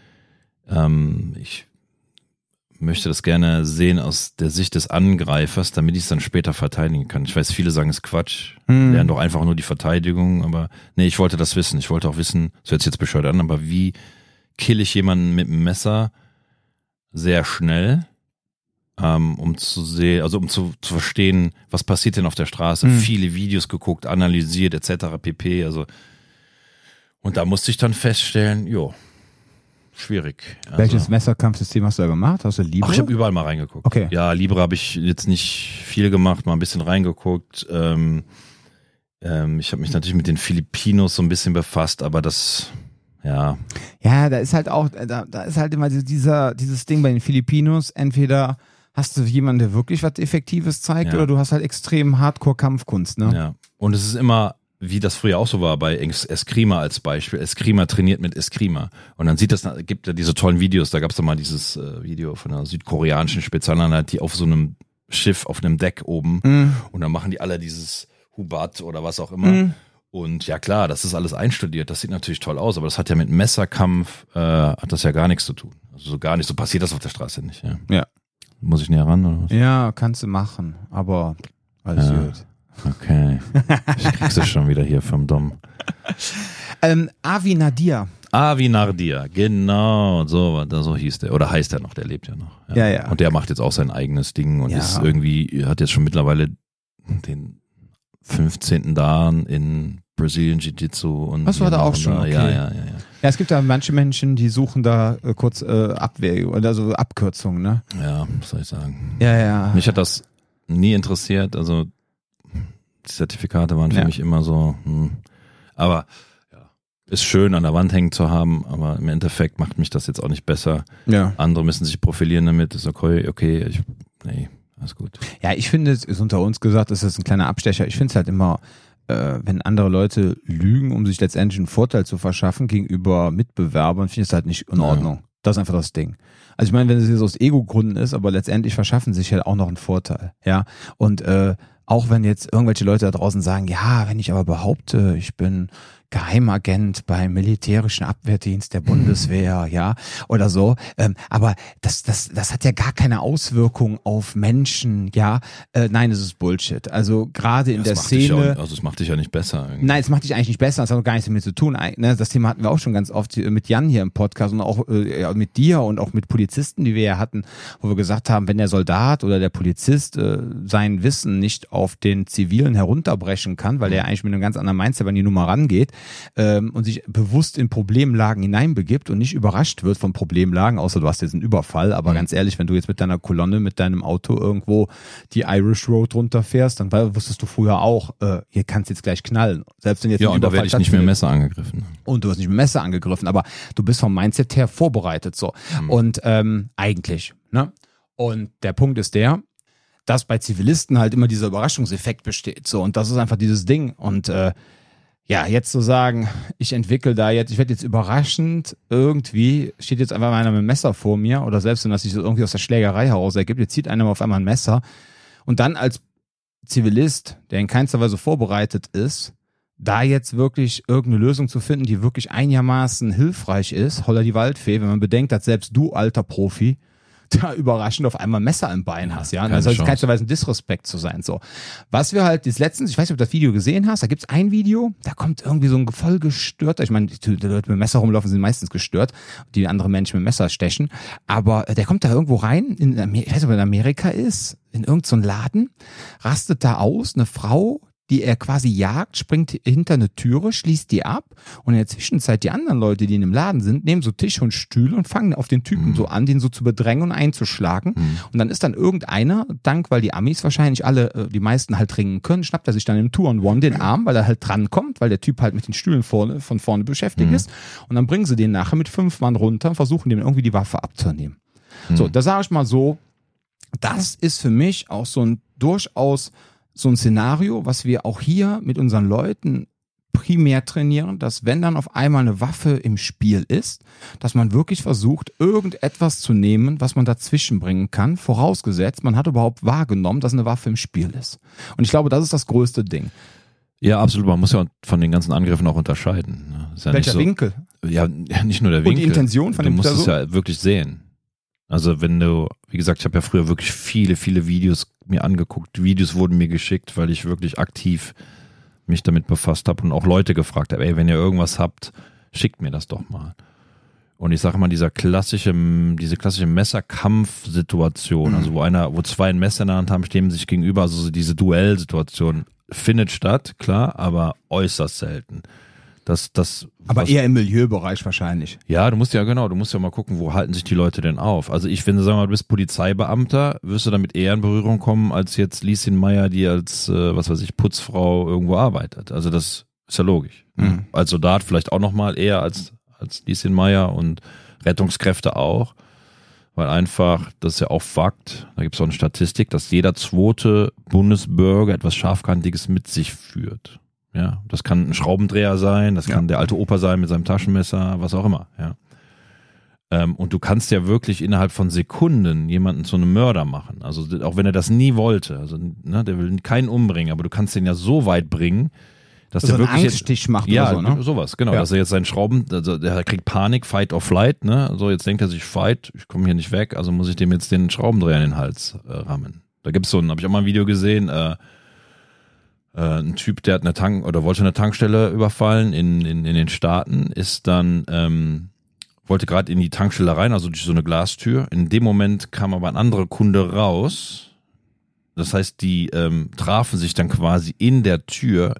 ich möchte das gerne sehen aus der Sicht des Angreifers, damit ich es dann später verteidigen kann. Ich weiß, viele sagen, es ist Quatsch. Lernen doch einfach nur die Verteidigung. Aber nee, ich wollte das wissen. Ich wollte auch wissen, das hört sich jetzt bescheuert an, aber wie kill ich jemanden mit einem Messer sehr schnell, um zu sehen, also um zu verstehen, was passiert denn auf der Straße. Viele Videos geguckt, analysiert etc. pp. Also Und da musste ich dann feststellen, schwierig. Also, Welches Messerkampfsystem hast du da gemacht? Hast du Libre? Ach, ich habe überall mal reingeguckt. Okay. Ja, Libre habe ich jetzt nicht viel gemacht, mal ein bisschen reingeguckt. Ich habe mich natürlich mit den Filipinos so ein bisschen befasst, aber das, ja. Ja, da ist halt auch, da ist halt immer dieses Ding bei den Filipinos, entweder hast du jemanden, der wirklich was Effektives zeigt, oder du hast halt extrem Hardcore-Kampfkunst, ne? Ja. Und es ist immer, wie das früher auch so war bei Eskrima als Beispiel. Eskrima trainiert mit Eskrima. Und dann gibt ja diese tollen Videos, da gab es doch mal dieses Video von einer südkoreanischen Spezialeinheit, die auf so einem Schiff, auf einem Deck oben, und dann machen die alle dieses Hubat oder was auch immer. Und ja klar, das ist alles einstudiert, das sieht natürlich toll aus, aber das hat ja mit Messerkampf, hat das ja gar nichts zu tun. Also so gar nicht, so passiert das auf der Straße nicht. Ja. Muss ich näher ran oder was? Ja, kannst du machen, aber alles gut. Okay. Ich krieg's ja schon wieder hier vom Dom. Avi Nadir. Avi Nadir, genau, so hieß der. Oder heißt er noch, der lebt ja noch. Ja. Und der macht jetzt auch sein eigenes Ding und ist irgendwie, hat jetzt schon mittlerweile den 15. Dan in Brazilian Jiu-Jitsu. Und das war da auch schon, okay. Ja. Ja, es gibt da manche Menschen, die suchen da kurz Abwägung, also Abkürzungen, ne? Ja, was soll ich sagen. Ja. Mich hat das nie interessiert, also die Zertifikate waren für mich immer so, aber ja, ist schön an der Wand hängen zu haben, aber im Endeffekt macht mich das jetzt auch nicht besser. Ja. Andere müssen sich profilieren damit, ist okay, alles gut. Ja, ich finde, es ist unter uns gesagt, es ist ein kleiner Abstecher. Ich finde es halt immer, wenn andere Leute lügen, um sich letztendlich einen Vorteil zu verschaffen gegenüber Mitbewerbern, finde ich es halt nicht in Ordnung. Ja. Das ist einfach das Ding. Also ich meine, wenn es jetzt aus Ego-Gründen ist, aber letztendlich verschaffen sich halt auch noch einen Vorteil. Ja, und auch wenn jetzt irgendwelche Leute da draußen sagen, ja, wenn ich aber behaupte, ich bin Geheimagent beim militärischen Abwehrdienst der Bundeswehr, ja, oder so. Aber das hat ja gar keine Auswirkung auf Menschen, ja. Nein, das ist Bullshit. Also gerade in der Szene. Also es macht dich ja nicht besser. Irgendwie. Nein, es macht dich eigentlich nicht besser. Das hat auch gar nichts damit zu tun. Ne? Das Thema hatten wir auch schon ganz oft mit Jan hier im Podcast und auch mit dir und auch mit Polizisten, die wir ja hatten, wo wir gesagt haben, wenn der Soldat oder der Polizist sein Wissen nicht auf den Zivilen herunterbrechen kann, weil er eigentlich mit einem ganz anderen Mindset an die Nummer rangeht, und sich bewusst in Problemlagen hineinbegibt und nicht überrascht wird von Problemlagen, außer du hast jetzt einen Überfall, aber ganz ehrlich, wenn du jetzt mit deiner Kolonne, mit deinem Auto irgendwo die Irish Road runterfährst, dann wusstest du früher auch, hier kannst du jetzt gleich knallen. Selbst wenn jetzt und da werde ich nicht mit Messer angegriffen. Und du hast nicht mit Messer angegriffen, aber du bist vom Mindset her vorbereitet so. Und eigentlich, ne? Und der Punkt ist der, dass bei Zivilisten halt immer dieser Überraschungseffekt besteht, so, und das ist einfach dieses Ding. Und ja, jetzt zu sagen, ich werde jetzt überraschend irgendwie, steht jetzt einfach einer mit einem Messer vor mir, oder selbst wenn das sich irgendwie aus der Schlägerei heraus ergibt, jetzt zieht einer auf einmal ein Messer, und dann als Zivilist, der in keinster Weise vorbereitet ist, da jetzt wirklich irgendeine Lösung zu finden, die wirklich einigermaßen hilfreich ist, holla die Waldfee, wenn man bedenkt, dass selbst du, alter Profi, da überraschend auf einmal Messer im Bein hast, ja. Das soll in keinster Weise ein Disrespekt zu sein, so. Was wir halt letztens, ich weiß nicht, ob du das Video gesehen hast, da gibt's ein Video, da kommt irgendwie so ein vollgestörter, ich meine, die Leute mit Messer rumlaufen sind meistens gestört, die andere Menschen mit Messer stechen, aber der kommt da irgendwo rein, ich weiß nicht, ob er in Amerika ist, in irgendeinen Laden, rastet da aus, eine Frau, die er quasi jagt, springt hinter eine Türe, schließt die ab, und in der Zwischenzeit die anderen Leute, die in dem Laden sind, nehmen so Tische und Stühle und fangen auf den Typen so an, den so zu bedrängen und einzuschlagen. Und dann ist dann irgendeiner, weil die Amis wahrscheinlich alle, die meisten halt ringen können, schnappt er sich dann im Two-on-One den Arm, weil er halt drankommt, weil der Typ halt mit den Stühlen von vorne beschäftigt ist. Und dann bringen sie den nachher mit 5 Mann runter und versuchen dem irgendwie die Waffe abzunehmen. So, da sage ich mal so, das ist für mich auch so ein durchaus so ein Szenario, was wir auch hier mit unseren Leuten primär trainieren, dass wenn dann auf einmal eine Waffe im Spiel ist, dass man wirklich versucht, irgendetwas zu nehmen, was man dazwischen bringen kann, vorausgesetzt, man hat überhaupt wahrgenommen, dass eine Waffe im Spiel ist. Und ich glaube, das ist das größte Ding. Ja, absolut. Man muss ja von den ganzen Angriffen auch unterscheiden. Ist ja welcher Winkel? Ja, nicht nur der Winkel. Und die Intention von dem Person? Du musst es ja wirklich sehen. Also wenn du, wie gesagt, ich habe ja früher wirklich viele Videos mir angeguckt. Videos wurden mir geschickt, weil ich wirklich aktiv mich damit befasst habe und auch Leute gefragt habe, ey, wenn ihr irgendwas habt, schickt mir das doch mal. Und ich sage mal, diese klassische Messerkampfsituation, also wo zwei ein Messer in der Hand haben, stehen sich gegenüber, also diese Duellsituation findet statt, klar, aber äußerst selten. Aber eher im Milieubereich wahrscheinlich. Ja, du musst ja mal gucken, wo halten sich die Leute denn auf. Also ich finde, sagen wir mal, du bist Polizeibeamter, wirst du damit eher in Berührung kommen, als jetzt Lieschen Meyer, die als, Putzfrau irgendwo arbeitet. Also das ist ja logisch. Mhm. Als Soldat vielleicht auch nochmal eher als Lieschen Meyer und Rettungskräfte auch. Weil einfach, das ist ja auch Fakt, da gibt es auch eine Statistik, dass jeder zweite Bundesbürger etwas Scharfkantiges mit sich führt. Ja, das kann ein Schraubendreher sein, das kann der alte Opa sein mit seinem Taschenmesser, was auch immer, ja. Und du kannst ja wirklich innerhalb von Sekunden jemanden zu einem Mörder machen. Also auch wenn er das nie wollte, also der will keinen umbringen, aber du kannst den ja so weit bringen, dass so der wirklich einen Angststich macht oder so, ne? Sowas, genau, dass er jetzt seinen der kriegt Panik, Fight or Flight, ne? So, jetzt denkt er sich, Fight, ich komme hier nicht weg, also muss ich dem jetzt den Schraubendreher in den Hals rammen. Da gibt's habe ich auch mal ein Video gesehen, ein Typ, der hat wollte eine Tankstelle überfallen in den Staaten, ist dann, wollte gerade in die Tankstelle rein, also durch so eine Glastür. In dem Moment kam aber ein anderer Kunde raus. Das heißt, die trafen sich dann quasi in der Tür.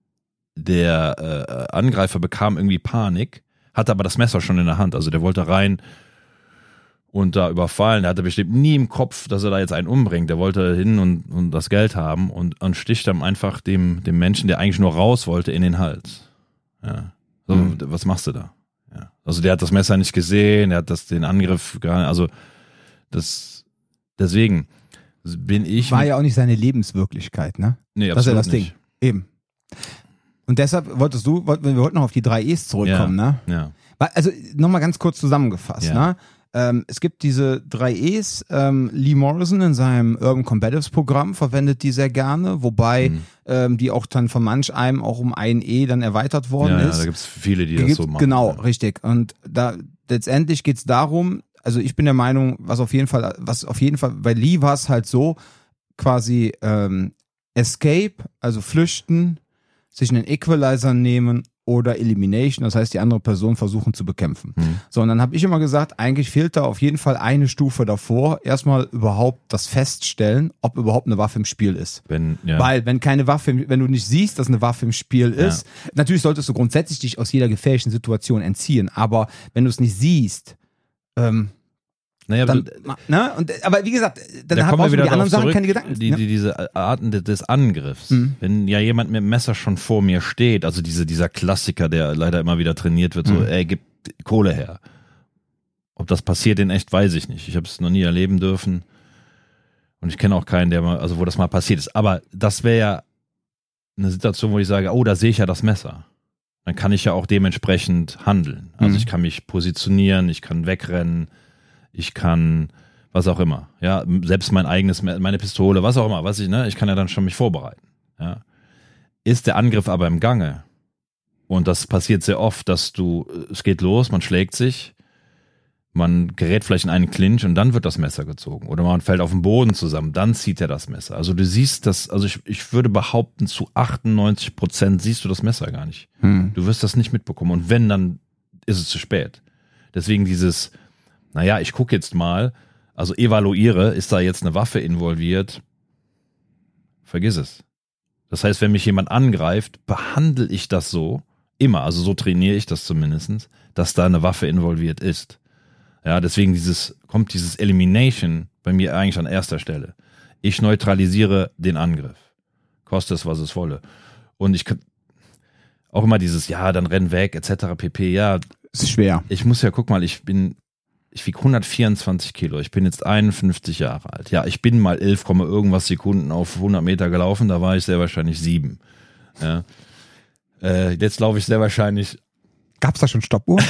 Der Angreifer bekam irgendwie Panik, hatte aber das Messer schon in der Hand. Also der wollte rein und da überfallen. Der hatte bestimmt nie im Kopf, dass er da jetzt einen umbringt. Der wollte hin und das Geld haben und sticht dann einfach dem Menschen, der eigentlich nur raus wollte, in den Hals. Ja. So, was machst du da? Ja. Also der hat das Messer nicht gesehen, der hat den Angriff gar nicht, also deswegen bin ich... War ja auch nicht seine Lebenswirklichkeit, ne? Nee, das ist ja das nicht. Ding. Eben. Und deshalb wir wollten noch auf die 3 E's zurückkommen, ne? Ja. Also nochmal ganz kurz zusammengefasst, Ja. ne? Es gibt diese 3 E's, Lee Morrison in seinem Urban Combatives Programm verwendet die sehr gerne, wobei die auch dann von manch einem auch um ein E dann erweitert worden ist. Ja, da gibt's viele, die das so machen. Genau, richtig. Und da letztendlich geht's darum, also ich bin der Meinung, was auf jeden Fall, bei Lee war es halt so, quasi Escape, also flüchten, sich einen Equalizer nehmen oder Elimination, das heißt die andere Person versuchen zu bekämpfen. So, und dann habe ich immer gesagt, eigentlich fehlt da auf jeden Fall eine Stufe davor, erstmal überhaupt das Feststellen, ob überhaupt eine Waffe im Spiel ist. Weil wenn du nicht siehst, dass eine Waffe im Spiel ist, natürlich solltest du grundsätzlich dich aus jeder gefährlichen Situation entziehen, aber wenn du es nicht siehst, aber wie gesagt, dann haben auch die anderen Sachen keine Gedanken. Diese Arten des Angriffs. Wenn ja jemand mit dem Messer schon vor mir steht, also dieser Klassiker, der leider immer wieder trainiert wird, so, gib Kohle her. Ob das passiert in echt, weiß ich nicht. Ich habe es noch nie erleben dürfen. Und ich kenne auch keinen, wo das mal passiert ist. Aber das wäre ja eine Situation, wo ich sage, oh, da sehe ich ja das Messer. Dann kann ich ja auch dementsprechend handeln. Also ich kann mich positionieren, ich kann wegrennen, ich kann, was auch immer, ja, selbst meine Pistole, was auch immer, ich kann ja dann schon mich vorbereiten, ja. Ist der Angriff aber im Gange, und das passiert sehr oft, dass es geht los, man schlägt sich, man gerät vielleicht in einen Clinch und dann wird das Messer gezogen oder man fällt auf den Boden zusammen, dann zieht er das Messer. Also du siehst das, also ich würde behaupten, zu 98% siehst du das Messer gar nicht. Du wirst das nicht mitbekommen, und wenn, dann ist es zu spät. Deswegen ich gucke jetzt mal, also evaluiere, ist da jetzt eine Waffe involviert? Vergiss es. Das heißt, wenn mich jemand angreift, behandle ich das so, immer, also so trainiere ich das zumindest, dass da eine Waffe involviert ist. Ja, deswegen kommt dieses Elimination bei mir eigentlich an erster Stelle. Ich neutralisiere den Angriff. Koste es, was es wolle. Und ich kann auch immer dann renn weg, etc. pp. Ja. Ist schwer. Ich muss ja, guck mal, ich wiege 124 Kilo, ich bin jetzt 51 Jahre alt. Ja, ich bin mal 11, irgendwas Sekunden auf 100 Meter gelaufen, da war ich sehr wahrscheinlich 7. Ja. Jetzt laufe ich sehr wahrscheinlich... Gab's da schon Stoppuhr?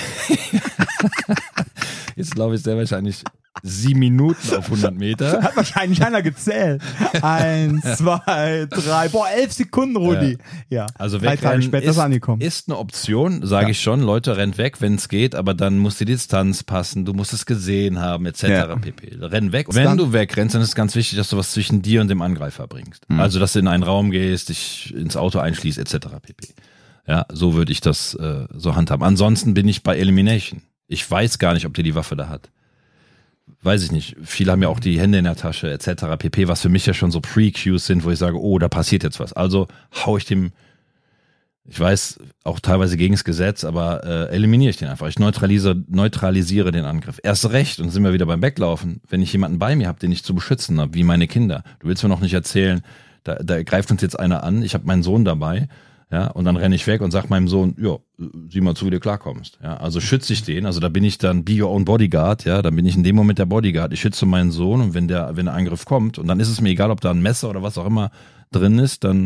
Jetzt laufe ich sehr wahrscheinlich 7 Minuten auf 100 Meter. Hat wahrscheinlich einer gezählt. 1, 2, 3, 11 Sekunden, Rudi. Ja. Also 3 Tage später ist angekommen. Ist eine Option, sage ich schon. Leute, rennt weg, wenn es geht, aber dann muss die Distanz passen, du musst es gesehen haben, etc. pp. Renn weg. Wenn du wegrennst, dann ist es ganz wichtig, dass du was zwischen dir und dem Angreifer bringst. Also, dass du in einen Raum gehst, dich ins Auto einschließt, etc. pp. Ja, so würde ich das so handhaben. Ansonsten bin ich bei Elimination. Ich weiß gar nicht, ob der die Waffe da hat. Weiß ich nicht. Viele haben ja auch die Hände in der Tasche etc. pp., was für mich ja schon so Pre-Cues sind, wo ich sage, oh, da passiert jetzt was. Also hau ich dem Ich weiß, auch teilweise gegen das Gesetz, aber eliminiere ich den einfach. Ich neutralisiere den Angriff. Erst recht, und sind wir wieder beim Weglaufen, wenn ich jemanden bei mir habe, den ich zu beschützen habe, wie meine Kinder. Du willst mir noch nicht erzählen, da greift uns jetzt einer an, ich habe meinen Sohn dabei, ja, und dann renne ich weg und sag meinem Sohn, ja, sieh mal zu, wie du klarkommst. Ja, also schütze ich den, also da bin ich dann be your own bodyguard, ja, dann bin ich in dem Moment der Bodyguard. Ich schütze meinen Sohn, und wenn der Angriff kommt, und dann ist es mir egal, ob da ein Messer oder was auch immer drin ist, dann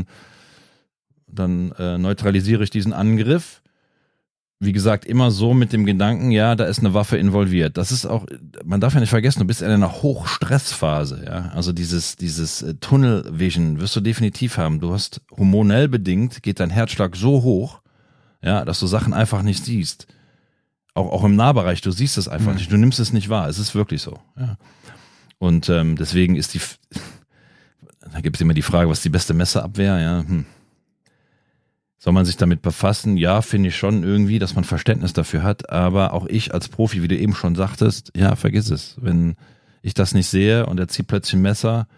neutralisiere ich diesen Angriff. Wie gesagt, immer so mit dem Gedanken, ja, da ist eine Waffe involviert. Das ist auch, man darf ja nicht vergessen, du bist in einer Hochstressphase, ja. Also dieses Tunnel Vision wirst du definitiv haben. Du hast hormonell bedingt, geht dein Herzschlag so hoch, ja, dass du Sachen einfach nicht siehst. Auch im Nahbereich, du siehst es einfach nicht, du nimmst es nicht wahr. Es ist wirklich so, ja. Und deswegen ist da gibt es immer die Frage, was ist die beste Messerabwehr, ja. Soll man sich damit befassen? Ja, finde ich schon irgendwie, dass man Verständnis dafür hat. Aber auch ich als Profi, wie du eben schon sagtest, ja, vergiss es. Wenn ich das nicht sehe und er zieht plötzlich ein Messer,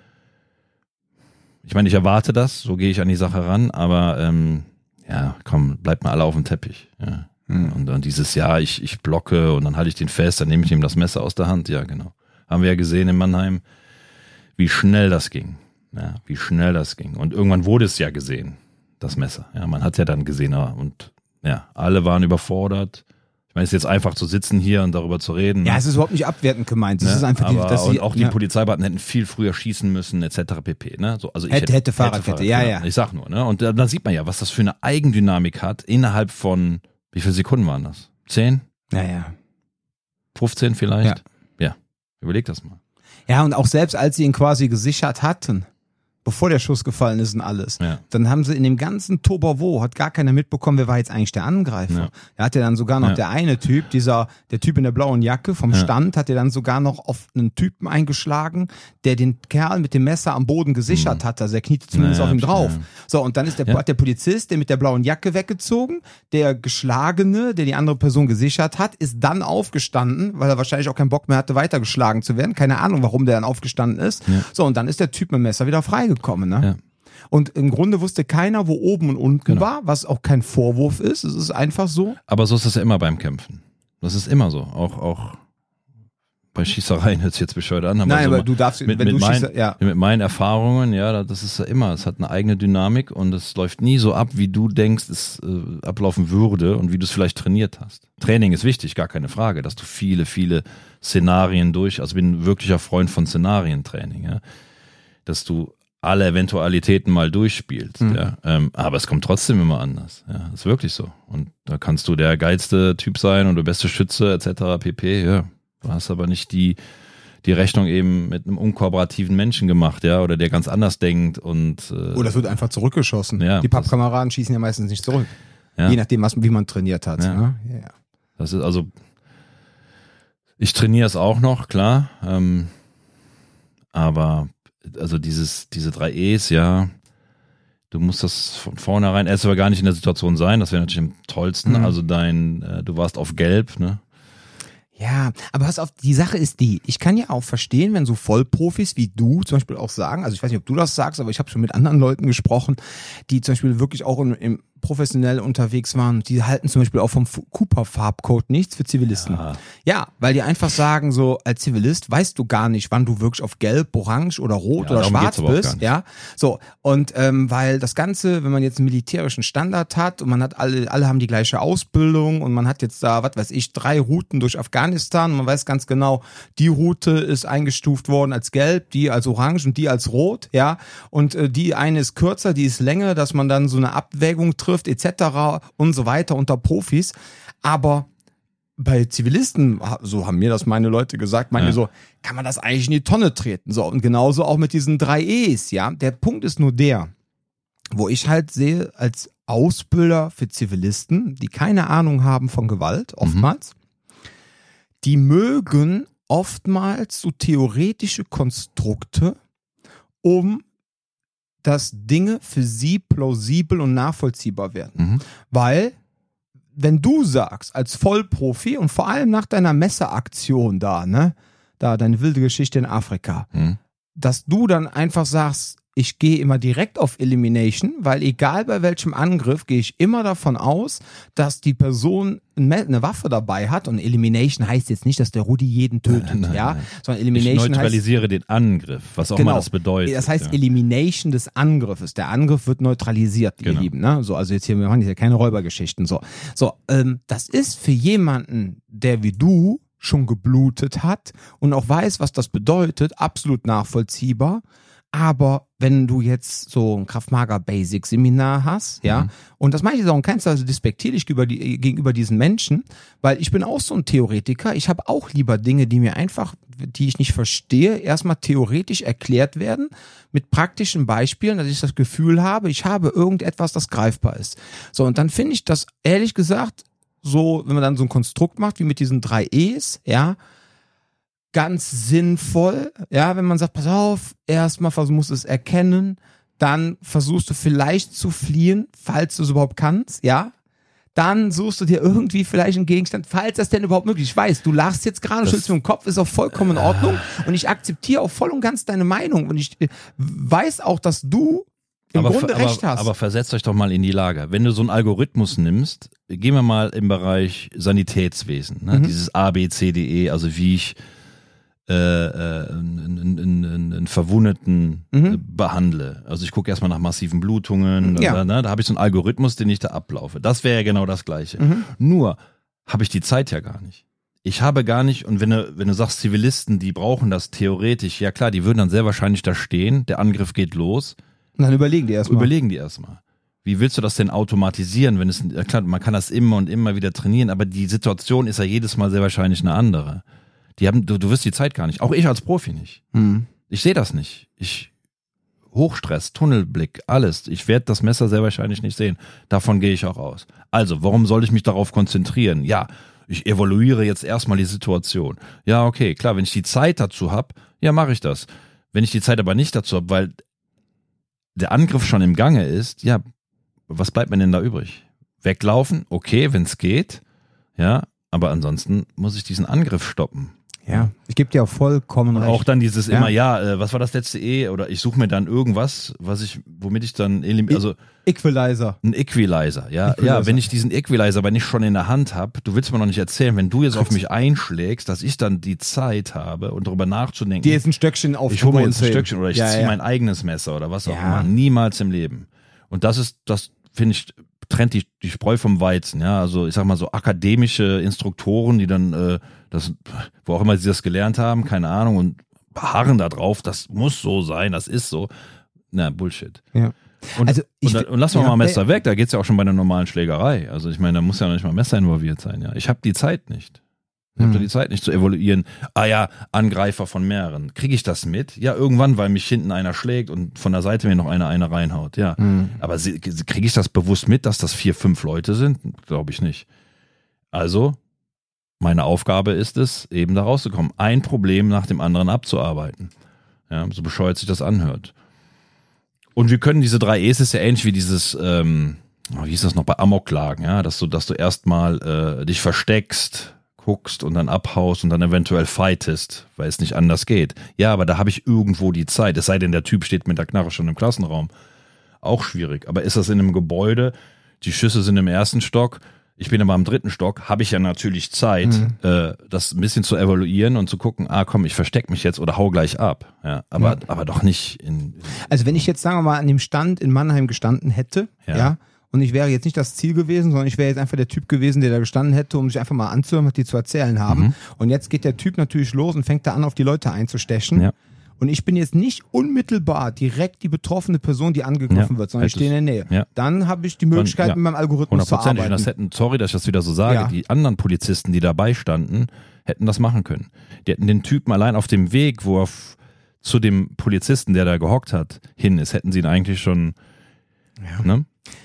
ich meine, ich erwarte das, so gehe ich an die Sache ran, aber ja, komm, bleibt mal alle auf dem Teppich. Ja. Und dann dieses Jahr, ich blocke und dann halte ich den fest, dann nehme ich ihm das Messer aus der Hand. Ja, genau. Haben wir ja gesehen in Mannheim, wie schnell das ging. Ja, wie schnell das ging. Und irgendwann wurde es ja gesehen. Das Messer. Ja, man hat ja dann gesehen, und ja, alle waren überfordert. Ich meine, es ist jetzt einfach zu sitzen hier und darüber zu reden. Ja, es ist überhaupt nicht abwertend gemeint. Es ist einfach und auch die Polizeibeamten hätten viel früher schießen müssen, etc. pp. Ne? So, also hätte Fahrradkette, ja. Ich sag nur, ne? Und da sieht man ja, was das für eine Eigendynamik hat innerhalb von, wie viele Sekunden waren das? 10? Ja. 15 vielleicht? Ja. Überleg das mal. Ja, und auch selbst als sie ihn quasi gesichert hatten, bevor der Schuss gefallen ist und alles. Ja. Dann haben sie in dem ganzen Toberwo, hat gar keiner mitbekommen, wer war jetzt eigentlich der Angreifer. Ja. Da hat ja dann sogar noch der eine Typ, der Typ in der blauen Jacke vom Stand, hat ja dann sogar noch auf einen Typen eingeschlagen, der den Kerl mit dem Messer am Boden gesichert hat. Also er kniete zumindest auf ihm drauf. Ja. So, und dann ist hat der Polizist, der mit der blauen Jacke weggezogen, der Geschlagene, der die andere Person gesichert hat, ist dann aufgestanden, weil er wahrscheinlich auch keinen Bock mehr hatte, weitergeschlagen zu werden. Keine Ahnung, warum der dann aufgestanden ist. Ja. So, und dann ist der Typ mit dem Messer wieder freigekommen. Ne? Ja. Und im Grunde wusste keiner, wo oben und unten war, was auch kein Vorwurf ist. Es ist einfach so. Aber so ist es ja immer beim Kämpfen. Das ist immer so. Auch bei Schießereien hört sich jetzt bescheuert an. Nein, aber du darfst, mit meinen Erfahrungen, ja, das ist ja immer, es hat eine eigene Dynamik und es läuft nie so ab, wie du denkst, es ablaufen würde und wie du es vielleicht trainiert hast. Training ist wichtig, gar keine Frage, dass du viele, viele Szenarien also bin ein wirklicher Freund von Szenarientraining, ja, dass du alle Eventualitäten mal durchspielst, ja. Aber es kommt trotzdem immer anders. Ja, ist wirklich so. Und da kannst du der geilste Typ sein und der beste Schütze etc. pp. Ja, du hast aber nicht die Rechnung eben mit einem unkooperativen Menschen gemacht, ja, oder der ganz anders denkt und oder es wird einfach zurückgeschossen. Ja, die Pappkameraden schießen ja meistens nicht zurück. Ja. Je nachdem, wie man trainiert hat. Ja. Ne? Ja. Das ist also, ich trainiere es auch noch, klar, aber also diese 3 E's, ja, du musst das von vornherein erst aber gar nicht in der Situation sein, das wäre natürlich am tollsten, also du warst auf Gelb, ne? Ja, aber pass auf, die Sache ist die, ich kann ja auch verstehen, wenn so Vollprofis wie du zum Beispiel auch sagen, also ich weiß nicht, ob du das sagst, aber ich habe schon mit anderen Leuten gesprochen, die zum Beispiel wirklich auch im professionell unterwegs waren, die halten zum Beispiel auch vom Cooper-Farbcode nichts für Zivilisten. Ja, weil die einfach sagen, so als Zivilist weißt du gar nicht, wann du wirklich auf Gelb, Orange oder Rot oder Schwarz bist. Ja, so. Und weil das Ganze, wenn man jetzt einen militärischen Standard hat und man hat alle haben die gleiche Ausbildung und man hat jetzt da, was weiß ich, 3 Routen durch Afghanistan und man weiß ganz genau, die Route ist eingestuft worden als Gelb, die als Orange und die als Rot, ja. Und die eine ist kürzer, die ist länger, dass man dann so eine Abwägung trifft, etc. und so weiter unter Profis. Aber bei Zivilisten, so haben mir das meine Leute gesagt, so, kann man das eigentlich in die Tonne treten. So, und genauso auch mit diesen 3 E's, ja. Der Punkt ist nur der, wo ich halt sehe, als Ausbilder für Zivilisten, die keine Ahnung haben von Gewalt, oftmals, die mögen oftmals so theoretische Konstrukte, um dass Dinge für sie plausibel und nachvollziehbar werden. Weil, wenn du sagst, als Vollprofi und vor allem nach deiner Messeraktion da deine wilde Geschichte in Afrika, dass du dann einfach sagst, ich gehe immer direkt auf Elimination, weil egal bei welchem Angriff, gehe ich immer davon aus, dass die Person eine Waffe dabei hat. Und Elimination heißt jetzt nicht, dass der Rudi jeden tötet, Nein. sondern Elimination ich neutralisiere den Angriff, was auch immer das bedeutet. Das heißt Elimination des Angriffes. Der Angriff wird neutralisiert, ihr Lieben. Ne? So, also jetzt hier, wir machen hier keine Räubergeschichten. So, das ist für jemanden, der wie du schon geblutet hat und auch weiß, was das bedeutet, absolut nachvollziehbar. Aber wenn du jetzt so ein Krav-Maga-Basic-Seminar hast, und das meine ich jetzt auch in keinster Weise despektierlich gegenüber diesen Menschen, weil ich bin auch so ein Theoretiker, ich habe auch lieber Dinge, die ich nicht verstehe, erstmal theoretisch erklärt werden, mit praktischen Beispielen, dass ich das Gefühl habe, ich habe irgendetwas, das greifbar ist. So, und dann finde ich das, ehrlich gesagt, so, wenn man dann so ein Konstrukt macht, wie mit diesen 3 E's, ganz sinnvoll, wenn man sagt, pass auf, erstmal musst du es erkennen, dann versuchst du vielleicht zu fliehen, falls du es überhaupt kannst, dann suchst du dir irgendwie vielleicht einen Gegenstand, falls das denn überhaupt möglich ist. Ich weiß, du lachst jetzt gerade, schüttelst mit dem Kopf, ist auch vollkommen in Ordnung und ich akzeptiere auch voll und ganz deine Meinung und ich weiß auch, dass du im Grunde recht hast. Aber versetzt euch doch mal in die Lage. Wenn du so einen Algorithmus nimmst, gehen wir mal im Bereich Sanitätswesen, ne? Dieses A, B, C, D, E, also wie ich einen Verwundeten behandle. Also ich gucke erstmal nach massiven Blutungen, da habe ich so einen Algorithmus, den ich da ablaufe. Das wäre ja genau das Gleiche. Nur habe ich die Zeit ja gar nicht. Ich habe gar nicht, und wenn du sagst, Zivilisten, die brauchen das theoretisch, ja klar, die würden dann sehr wahrscheinlich da stehen, der Angriff geht los. Und dann überlegen die erstmal. Wie willst du das denn automatisieren, wenn klar, man kann das immer und immer wieder trainieren, aber die Situation ist ja jedes Mal sehr wahrscheinlich eine andere. Du wirst die Zeit gar nicht. Auch ich als Profi nicht. Ich sehe das nicht. Hochstress, Tunnelblick, alles. Ich werde das Messer sehr wahrscheinlich nicht sehen. Davon gehe ich auch aus. Also, warum soll ich mich darauf konzentrieren? Ja, ich evaluiere jetzt erstmal die Situation. Ja, okay, klar, wenn ich die Zeit dazu habe, mache ich das. Wenn ich die Zeit aber nicht dazu habe, weil der Angriff schon im Gange ist, was bleibt mir denn da übrig? Weglaufen, okay, wenn es geht, aber ansonsten muss ich diesen Angriff stoppen. Ja, ich gebe dir auch vollkommen recht. Auch dann dieses immer, was war das letzte E? Oder ich suche mir dann irgendwas, womit ich dann, Equalizer. Ein Equalizer, ja, wenn ich diesen Equalizer aber nicht schon in der Hand habe, du willst mir noch nicht erzählen, wenn du jetzt auf mich einschlägst, dass ich dann die Zeit habe und darüber nachzudenken. Dir jetzt ein Stöckchen auf ich hole mir jetzt ein Stöckchen oder ich ziehe mein eigenes Messer oder was auch immer. Niemals im Leben. Und das finde ich, trennt die Spreu vom Weizen, also ich sag mal so akademische Instruktoren, die dann wo auch immer sie das gelernt haben, keine Ahnung, und beharren da drauf, das muss so sein, das ist so. Na, Bullshit. Ja. Und lassen wir mal Messer weg, da geht's ja auch schon bei einer normalen Schlägerei. Also ich meine, da muss ja noch nicht mal Messer involviert sein, Ich habe die Zeit nicht. Ich habe die Zeit nicht zu evaluieren. Angreifer von mehreren. Kriege ich das mit? Ja, irgendwann, weil mich hinten einer schlägt und von der Seite mir noch eine reinhaut. Ja, aber kriege ich das bewusst mit, dass das 4, 5 Leute sind? Glaube ich nicht. Also, meine Aufgabe ist es, eben da rauszukommen. Ein Problem nach dem anderen abzuarbeiten. Ja, so bescheuert sich das anhört. Und wir können diese 3 E's, ist ja ähnlich wie dieses, wie hieß das noch, bei Amoklagen, dass du erstmal dich versteckst, guckst und dann abhaust und dann eventuell fightest, weil es nicht anders geht. Ja, aber da habe ich irgendwo die Zeit. Es sei denn, der Typ steht mit der Knarre schon im Klassenraum. Auch schwierig. Aber ist das in einem Gebäude? Die Schüsse sind im 1. Stock. Ich bin aber im 3. Stock. Habe ich ja natürlich Zeit, das ein bisschen zu evaluieren und zu gucken, komm, ich verstecke mich jetzt oder hau gleich ab. Ja, aber doch nicht Also wenn ich jetzt, sagen wir mal, an dem Stand in Mannheim gestanden hätte, und ich wäre jetzt nicht das Ziel gewesen, sondern ich wäre jetzt einfach der Typ gewesen, der da gestanden hätte, um sich einfach mal anzuhören, was die zu erzählen haben. Und jetzt geht der Typ natürlich los und fängt da an, auf die Leute einzustechen. Ja. Und ich bin jetzt nicht unmittelbar direkt die betroffene Person, die angegriffen wird, sondern ich stehe in der Nähe. Ja. Dann habe ich die Möglichkeit, mit meinem Algorithmus zu arbeiten. Sorry, dass ich das wieder so sage, die anderen Polizisten, die dabei standen, hätten das machen können. Die hätten den Typen allein auf dem Weg, wo er zu dem Polizisten, der da gehockt hat, hin ist, hätten sie ihn eigentlich schon, ne?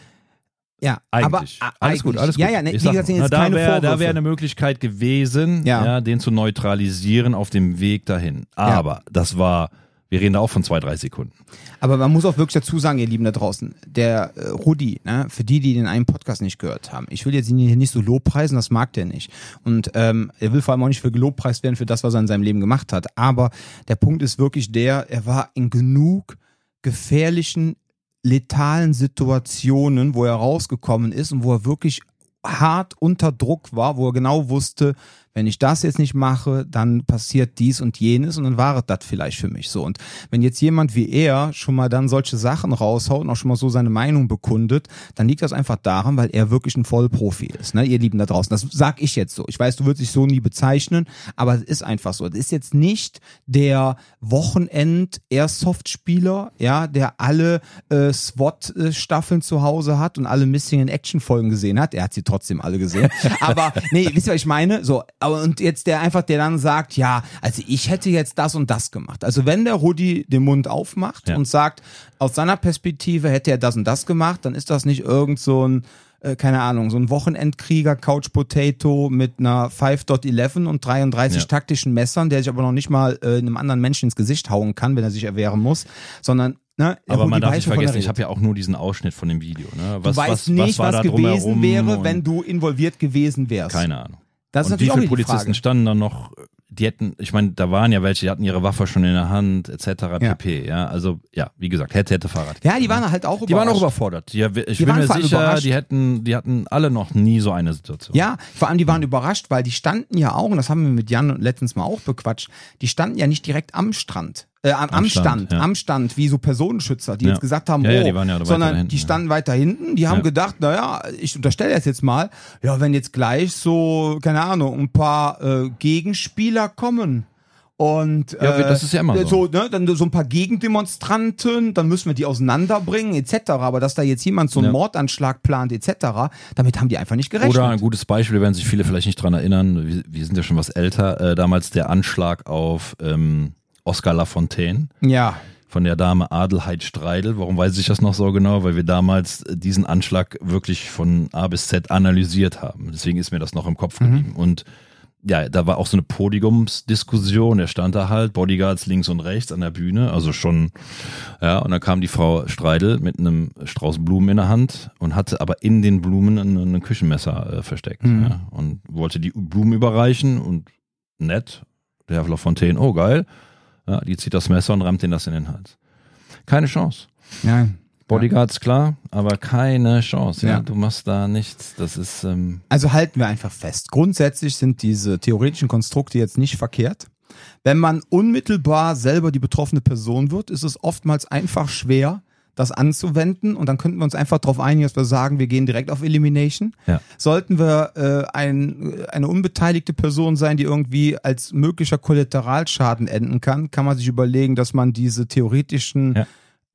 Ja, eigentlich. Aber alles gut. Da wäre eine Möglichkeit gewesen, den zu neutralisieren auf dem Weg dahin. Aber wir reden da auch von 2, 3 Sekunden. Aber man muss auch wirklich dazu sagen, ihr Lieben da draußen, der Rudi, für die den einen Podcast nicht gehört haben, ich will jetzt ihn hier nicht so lobpreisen, das mag der nicht. Und er will vor allem auch nicht für gelobpreist werden für das, was er in seinem Leben gemacht hat. Aber der Punkt ist wirklich er war in genug gefährlichen, letalen Situationen, wo er rausgekommen ist und wo er wirklich hart unter Druck war, wo er genau wusste, wenn ich das jetzt nicht mache, dann passiert dies und jenes und dann war es das vielleicht für mich so. Und wenn jetzt jemand wie er schon mal dann solche Sachen raushaut und auch schon mal so seine Meinung bekundet, dann liegt das einfach daran, weil er wirklich ein Vollprofi ist, ne, ihr Lieben da draußen. Das sag ich jetzt so. Ich weiß, du würdest dich so nie bezeichnen, aber es ist einfach so. Das ist jetzt nicht der Wochenend-Airsoft-Spieler, ja, der alle SWAT-Staffeln zu Hause hat und alle Missing-in-Action-Folgen gesehen hat. Er hat sie trotzdem alle gesehen. Aber, nee, wisst ihr, was ich meine? So, aber und jetzt der dann sagt, ja, also ich hätte jetzt das und das gemacht. Also wenn der Rudi den Mund aufmacht und sagt, aus seiner Perspektive hätte er das und das gemacht, dann ist das nicht irgend so ein, keine Ahnung, so ein Wochenendkrieger, Couch Potato mit einer 5.11 und 33 taktischen Messern, der sich aber noch nicht mal einem anderen Menschen ins Gesicht hauen kann, wenn er sich erwehren muss, sondern aber man darf nicht vergessen, ich habe ja auch nur diesen Ausschnitt von dem Video. Ne? Du weißt nicht, was gewesen wäre, wenn du involviert gewesen wärst. Keine Ahnung. Das ist und wie viele Polizisten Frage. standen da noch, die hätten, ich meine, da waren ja welche, die hatten ihre Waffe schon in der Hand, etc. pp. Ja, also, ja, wie gesagt, hätte Fahrrad. Ja, die waren halt auch überrascht. Die waren auch überfordert. Ich bin mir sicher, die hatten alle noch nie so eine Situation. Ja, vor allem die waren überrascht, weil die standen ja auch, und das haben wir mit Jan letztens mal auch bequatscht, die standen ja nicht direkt am Strand. Am Stand, wie so Personenschützer, die jetzt gesagt haben, die waren ja sondern hinten, die standen weiter hinten, die haben gedacht, naja, ich unterstelle das jetzt mal, ja, wenn jetzt gleich so, keine Ahnung, ein paar Gegenspieler kommen und das ist ja immer so. Ne, dann so ein paar Gegendemonstranten, dann müssen wir die auseinanderbringen, etc. Aber dass da jetzt jemand so einen Mordanschlag plant, etc., damit haben die einfach nicht gerechnet. Oder ein gutes Beispiel, werden sich viele vielleicht nicht dran erinnern, wir sind ja schon was älter, damals der Anschlag auf Oskar Lafontaine. Ja. Von der Dame Adelheid Streidel. Warum weiß ich das noch so genau? Weil wir damals diesen Anschlag wirklich von A bis Z analysiert haben. Deswegen ist mir das noch im Kopf geblieben. Und ja, da war auch so eine Podiumsdiskussion. Er stand da halt, Bodyguards links und rechts an der Bühne. Also schon, ja, und dann kam die Frau Streidel mit einem Strauß Blumen in der Hand und hatte aber in den Blumen ein Küchenmesser versteckt. Ja, und wollte die Blumen überreichen und nett. Der Herr Lafontaine, oh geil. Ja, die zieht das Messer und rammt den das in den Hals. Keine Chance. Nein. Bodyguards klar, aber keine Chance. Ja, du machst da nichts. Das ist. Also halten wir einfach fest. Grundsätzlich sind diese theoretischen Konstrukte jetzt nicht verkehrt. Wenn man unmittelbar selber die betroffene Person wird, ist es oftmals einfach schwer, das anzuwenden, und dann könnten wir uns einfach darauf einigen, dass wir sagen, wir gehen direkt auf Elimination. Ja. Sollten wir eine unbeteiligte Person sein, die irgendwie als möglicher Kollateralschaden enden kann man sich überlegen, dass man diese theoretischen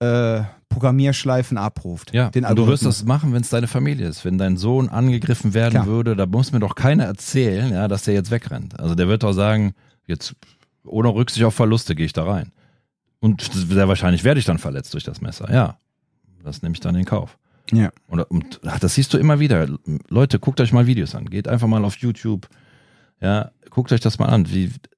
Programmierschleifen abruft. Ja, und du wirst das machen, wenn es deine Familie ist. Wenn dein Sohn angegriffen werden würde, da muss mir doch keiner erzählen, ja, dass der jetzt wegrennt. Also der wird doch sagen, jetzt ohne Rücksicht auf Verluste gehe ich da rein. Und sehr wahrscheinlich werde ich dann verletzt durch das Messer. Ja, das nehme ich dann in Kauf. Ja. Und das siehst du immer wieder. Leute, guckt euch mal Videos an. Geht einfach mal auf YouTube. Ja, guckt euch das mal an.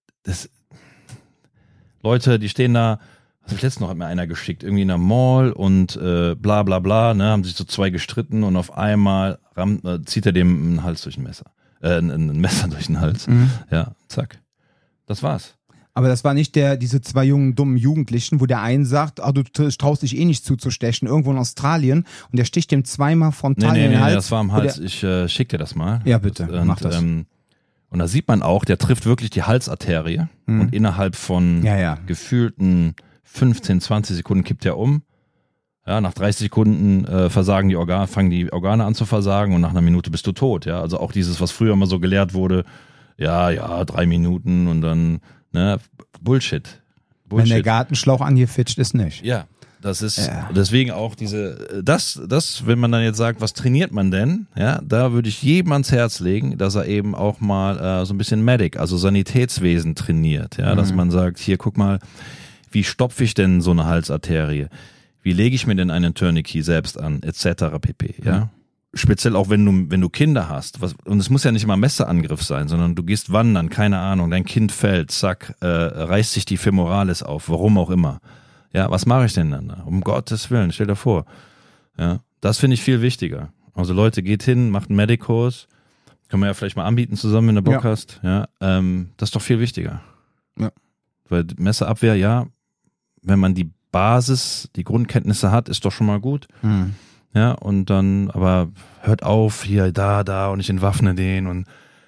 Leute, die stehen da, was ich letztens noch, hat mir einer geschickt, irgendwie in der Mall und bla bla bla, ne, haben sich so zwei gestritten und auf einmal zieht er dem ein Hals durch ein Messer. Ein Messer durch den Hals. Ja, zack. Das war's. Aber das war nicht diese zwei jungen, dummen Jugendlichen, wo der einen sagt, du traust dich eh nicht zuzustechen, irgendwo in Australien, und der sticht dem zweimal frontal in den Hals. Nee, das war am Hals. Ich schick dir das mal. Ja, bitte, mach das. Und da sieht man auch, der trifft wirklich die Halsarterie und innerhalb von gefühlten 15, 20 Sekunden kippt er um. Ja, nach 30 Sekunden fangen die Organe an zu versagen und nach einer Minute bist du tot. Ja, also auch dieses, was früher immer so gelehrt wurde, 3 Minuten und dann, ne, Bullshit. Wenn der Gartenschlauch angefitscht ist, nicht. Ja, das ist deswegen auch das, wenn man dann jetzt sagt, was trainiert man denn? Ja, da würde ich jedem ans Herz legen, dass er eben auch mal so ein bisschen Medic, also Sanitätswesen trainiert. Ja, dass man sagt, hier, guck mal, wie stopfe ich denn so eine Halsarterie? Wie lege ich mir denn einen Tourniquet selbst an, etc. pp. Ja. Speziell auch wenn du Kinder hast, und es muss ja nicht immer Messerangriff sein, sondern du gehst wandern, keine Ahnung, dein Kind fällt, zack, reißt sich die Femoralis auf, warum auch immer. Ja, was mache ich denn dann da? Um Gottes Willen, stell dir vor. Ja, das finde ich viel wichtiger. Also Leute, geht hin, macht einen Medic-Kurs, können wir ja vielleicht mal anbieten zusammen, wenn du Bock hast. Ja, das ist doch viel wichtiger. Ja. Weil Messerabwehr, wenn man die Basis, die Grundkenntnisse hat, ist doch schon mal gut. Ja, und dann, aber hört auf, hier, da und ich entwaffne den und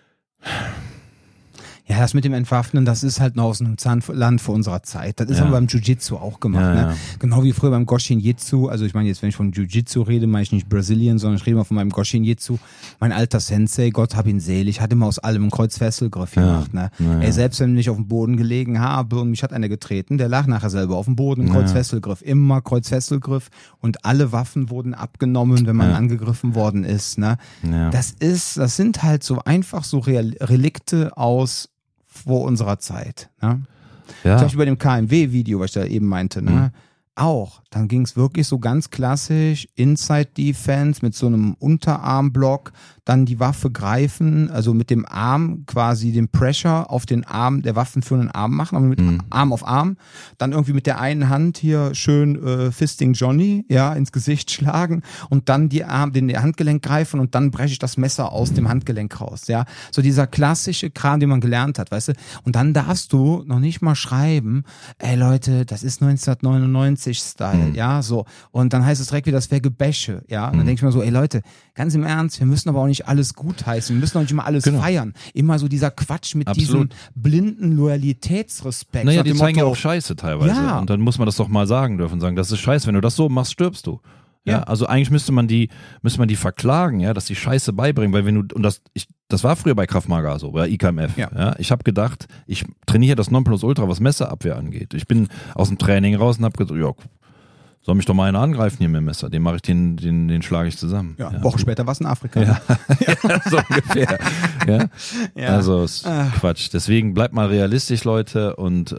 Ja, das mit dem Entwaffnen, das ist halt noch aus einem Land vor unserer Zeit. Das ist aber beim Jiu-Jitsu auch gemacht. Ja, ne? ja. Genau wie früher beim Goshin-Jitsu. Also ich meine jetzt, wenn ich von Jiu-Jitsu rede, meine ich nicht Brasilien, sondern ich rede mal von meinem Goshin-Jitsu. Mein alter Sensei, Gott hab ihn selig, hat immer aus allem einen Kreuzfesselgriff gemacht. Ne? Ey, selbst wenn ich auf dem Boden gelegen habe und mich hat einer getreten, der lag nachher selber auf dem Boden, Kreuzfesselgriff. Immer Kreuzfesselgriff. Und alle Waffen wurden abgenommen, wenn man angegriffen worden ist. Ne? Ja. Das sind halt so einfach so Relikte aus vor unserer Zeit. Ne? Ja. Zum Beispiel bei dem KMW-Video, was ich da eben meinte, ne? Auch. Dann ging es wirklich so ganz klassisch Inside Defense mit so einem Unterarmblock, dann die Waffe greifen, also mit dem Arm quasi den Pressure auf den Arm, der waffenführenden Arm machen, aber mit Arm auf Arm, dann irgendwie mit der einen Hand hier schön Fisting Johnny, ja, ins Gesicht schlagen und dann den Handgelenk greifen und dann breche ich das Messer aus dem Handgelenk raus, ja. So dieser klassische Kram, den man gelernt hat, weißt du. Und dann darfst du noch nicht mal schreiben, ey Leute, das ist 1999 Style, ja, so. Und dann heißt es direkt wieder, das wäre Gebäsche, ja. Und dann denke ich mir so, ey Leute, ganz im Ernst, wir müssen aber auch nicht alles gutheißen, wir müssen auch nicht immer alles feiern. Immer so dieser Quatsch mit diesem blinden Loyalitätsrespekt. Naja, die dem zeigen ja Motto, auch Scheiße teilweise. Ja. Und dann muss man das doch mal sagen dürfen, sagen, das ist Scheiße, wenn du das so machst, stirbst du. Ja, also eigentlich müsste man die verklagen, ja, dass die Scheiße beibringen, weil wenn du, und das war früher bei Krav Maga so, bei IKMF, ja. Ich habe gedacht, ich trainiere das Nonplusultra, was Messerabwehr angeht. Ich bin aus dem Training raus und habe gesagt, ja, soll mich doch mal einer angreifen hier mit dem Messer, den schlage ich zusammen. Ja, eine Woche später war es in Afrika. Ja, ja, so ungefähr. Ja? Also ist Quatsch. Deswegen bleibt mal realistisch, Leute, und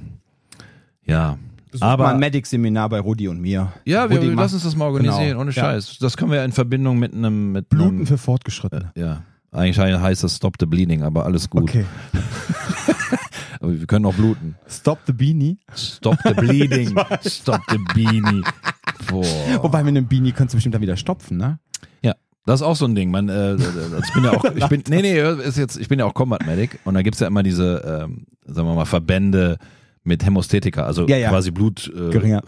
ja. Besucht mal ein Medic-Seminar bei Rudi und mir. Ja, Rudi wir lassen uns das mal organisieren, genau. ohne Scheiß. Das können wir ja in Verbindung mit einem Bluten für Fortgeschrittene. Ja, eigentlich heißt das Stop the Bleeding, aber alles gut. Okay. Aber wir können auch bluten. Stop the Beanie. Stop the Bleeding. Stop the Beanie. Boah. Wobei mit einem Beanie kannst du bestimmt dann wieder stopfen, ne? Ja, das ist auch so ein Ding. Ich bin ja auch, ich bin ja auch Combat Medic und da gibt's ja immer diese, sagen wir mal, Verbände mit Hämostatika, also quasi Blut geringer.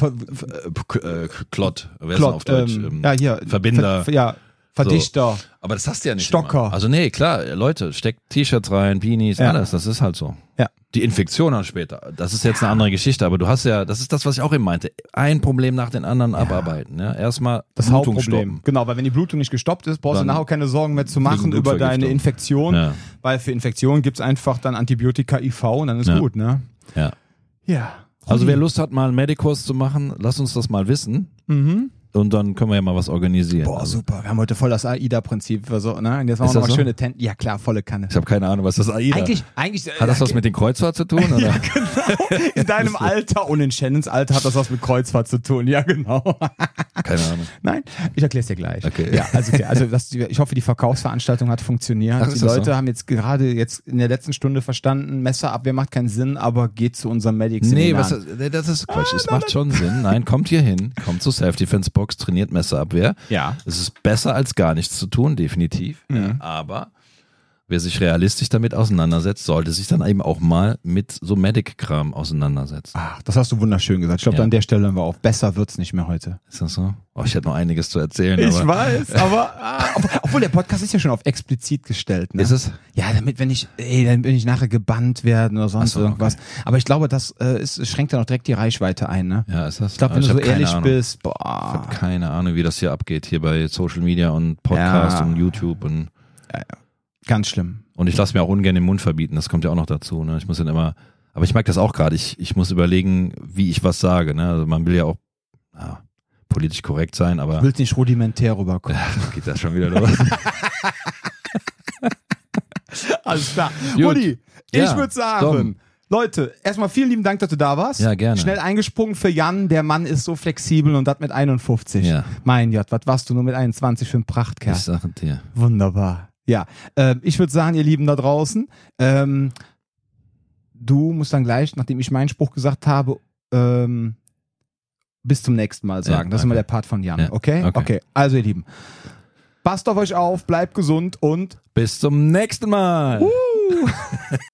Klott, wer ist denn auf Deutsch? Hier. Verbinder. Verdichter. So. Aber das hast du ja nicht Stocker. immer. Also nee, klar, Leute, steckt T-Shirts rein, Beanies, alles, das ist halt so. Ja. Die Infektion dann später, das ist jetzt eine andere Geschichte, aber du hast ja, das ist das, was ich auch eben meinte, ein Problem nach dem anderen abarbeiten. Ja? Erstmal das Blutung Hauptproblem. stoppen. Genau, weil wenn die Blutung nicht gestoppt ist, brauchst du nachher keine Sorgen mehr zu machen über deine Infektion, weil für Infektionen gibt's einfach dann Antibiotika IV und dann ist gut, ne? Ja. Ja. Also wer Lust hat, mal einen Medic-Kurs zu machen, lass uns das mal wissen. Und dann können wir ja mal was organisieren. Boah, super. Wir haben heute voll das AIDA-Prinzip. So, ne? Und jetzt machen wir noch mal schöne Ja, klar, volle Kanne. Ich habe keine Ahnung, was das AIDA ist. Eigentlich hat das was mit den Kreuzfahrt zu tun? Oder? Ja, genau. In deinem Alter und in Shannons Alter hat das was mit Kreuzfahrt zu tun. Ja, genau. Keine Ahnung. Nein, ich erkläre es dir gleich. Okay. Ja, also ich hoffe, die Verkaufsveranstaltung hat funktioniert. Ach, die Leute haben jetzt gerade in der letzten Stunde verstanden, Messerabwehr macht keinen Sinn, aber geht zu unserem Medic-Seminar. Nee, das ist Quatsch. Es macht schon Sinn. Nein, kommt hier hin, kommt zur Self-Defense-Box, trainiert Messerabwehr. Ja. Es ist besser als gar nichts zu tun, definitiv. Ja, aber wer sich realistisch damit auseinandersetzt, sollte sich dann eben auch mal mit so Medic-Kram auseinandersetzen. Ach, das hast du wunderschön gesagt. Ich glaube, an der Stelle hören wir auf. Besser wird's nicht mehr heute. Ist das so? Oh, ich hätte noch einiges zu erzählen. Ich weiß, aber obwohl der Podcast ist ja schon auf explizit gestellt. Ne? Ist es? Ja, damit dann bin ich nachher gebannt werden oder sonst irgendwas. Okay. Aber ich glaube, das schränkt dann auch direkt die Reichweite ein. Ne? Ja, ist das? Ich glaube, wenn du so ehrlich bist, Ich habe keine Ahnung, wie das hier abgeht, hier bei Social Media und Podcast und YouTube und ganz schlimm. Und ich lasse mir auch ungern den Mund verbieten, das kommt ja auch noch dazu. Ne? Ich muss dann immer, aber ich merke das auch gerade, ich muss überlegen, wie ich was sage. Ne? Also man will ja auch politisch korrekt sein, aber... Du willst nicht rudimentär rüberkommen. Geht das schon wieder los? Alles klar. Rudi, ich würde sagen... Leute, erstmal vielen lieben Dank, dass du da warst. Ja, gerne. Schnell eingesprungen für Jan. Der Mann ist so flexibel und das mit 51. Ja. Mein Gott, was warst du nur mit 21 für ein Prachtkerl? Ich sage dir. Wunderbar. Ja, ich würde sagen, ihr Lieben da draußen, du musst dann gleich, nachdem ich meinen Spruch gesagt habe, bis zum nächsten Mal sagen. Das ist immer der Part von Jan. Ja. Okay? Also ihr Lieben, passt auf euch auf, bleibt gesund und bis zum nächsten Mal.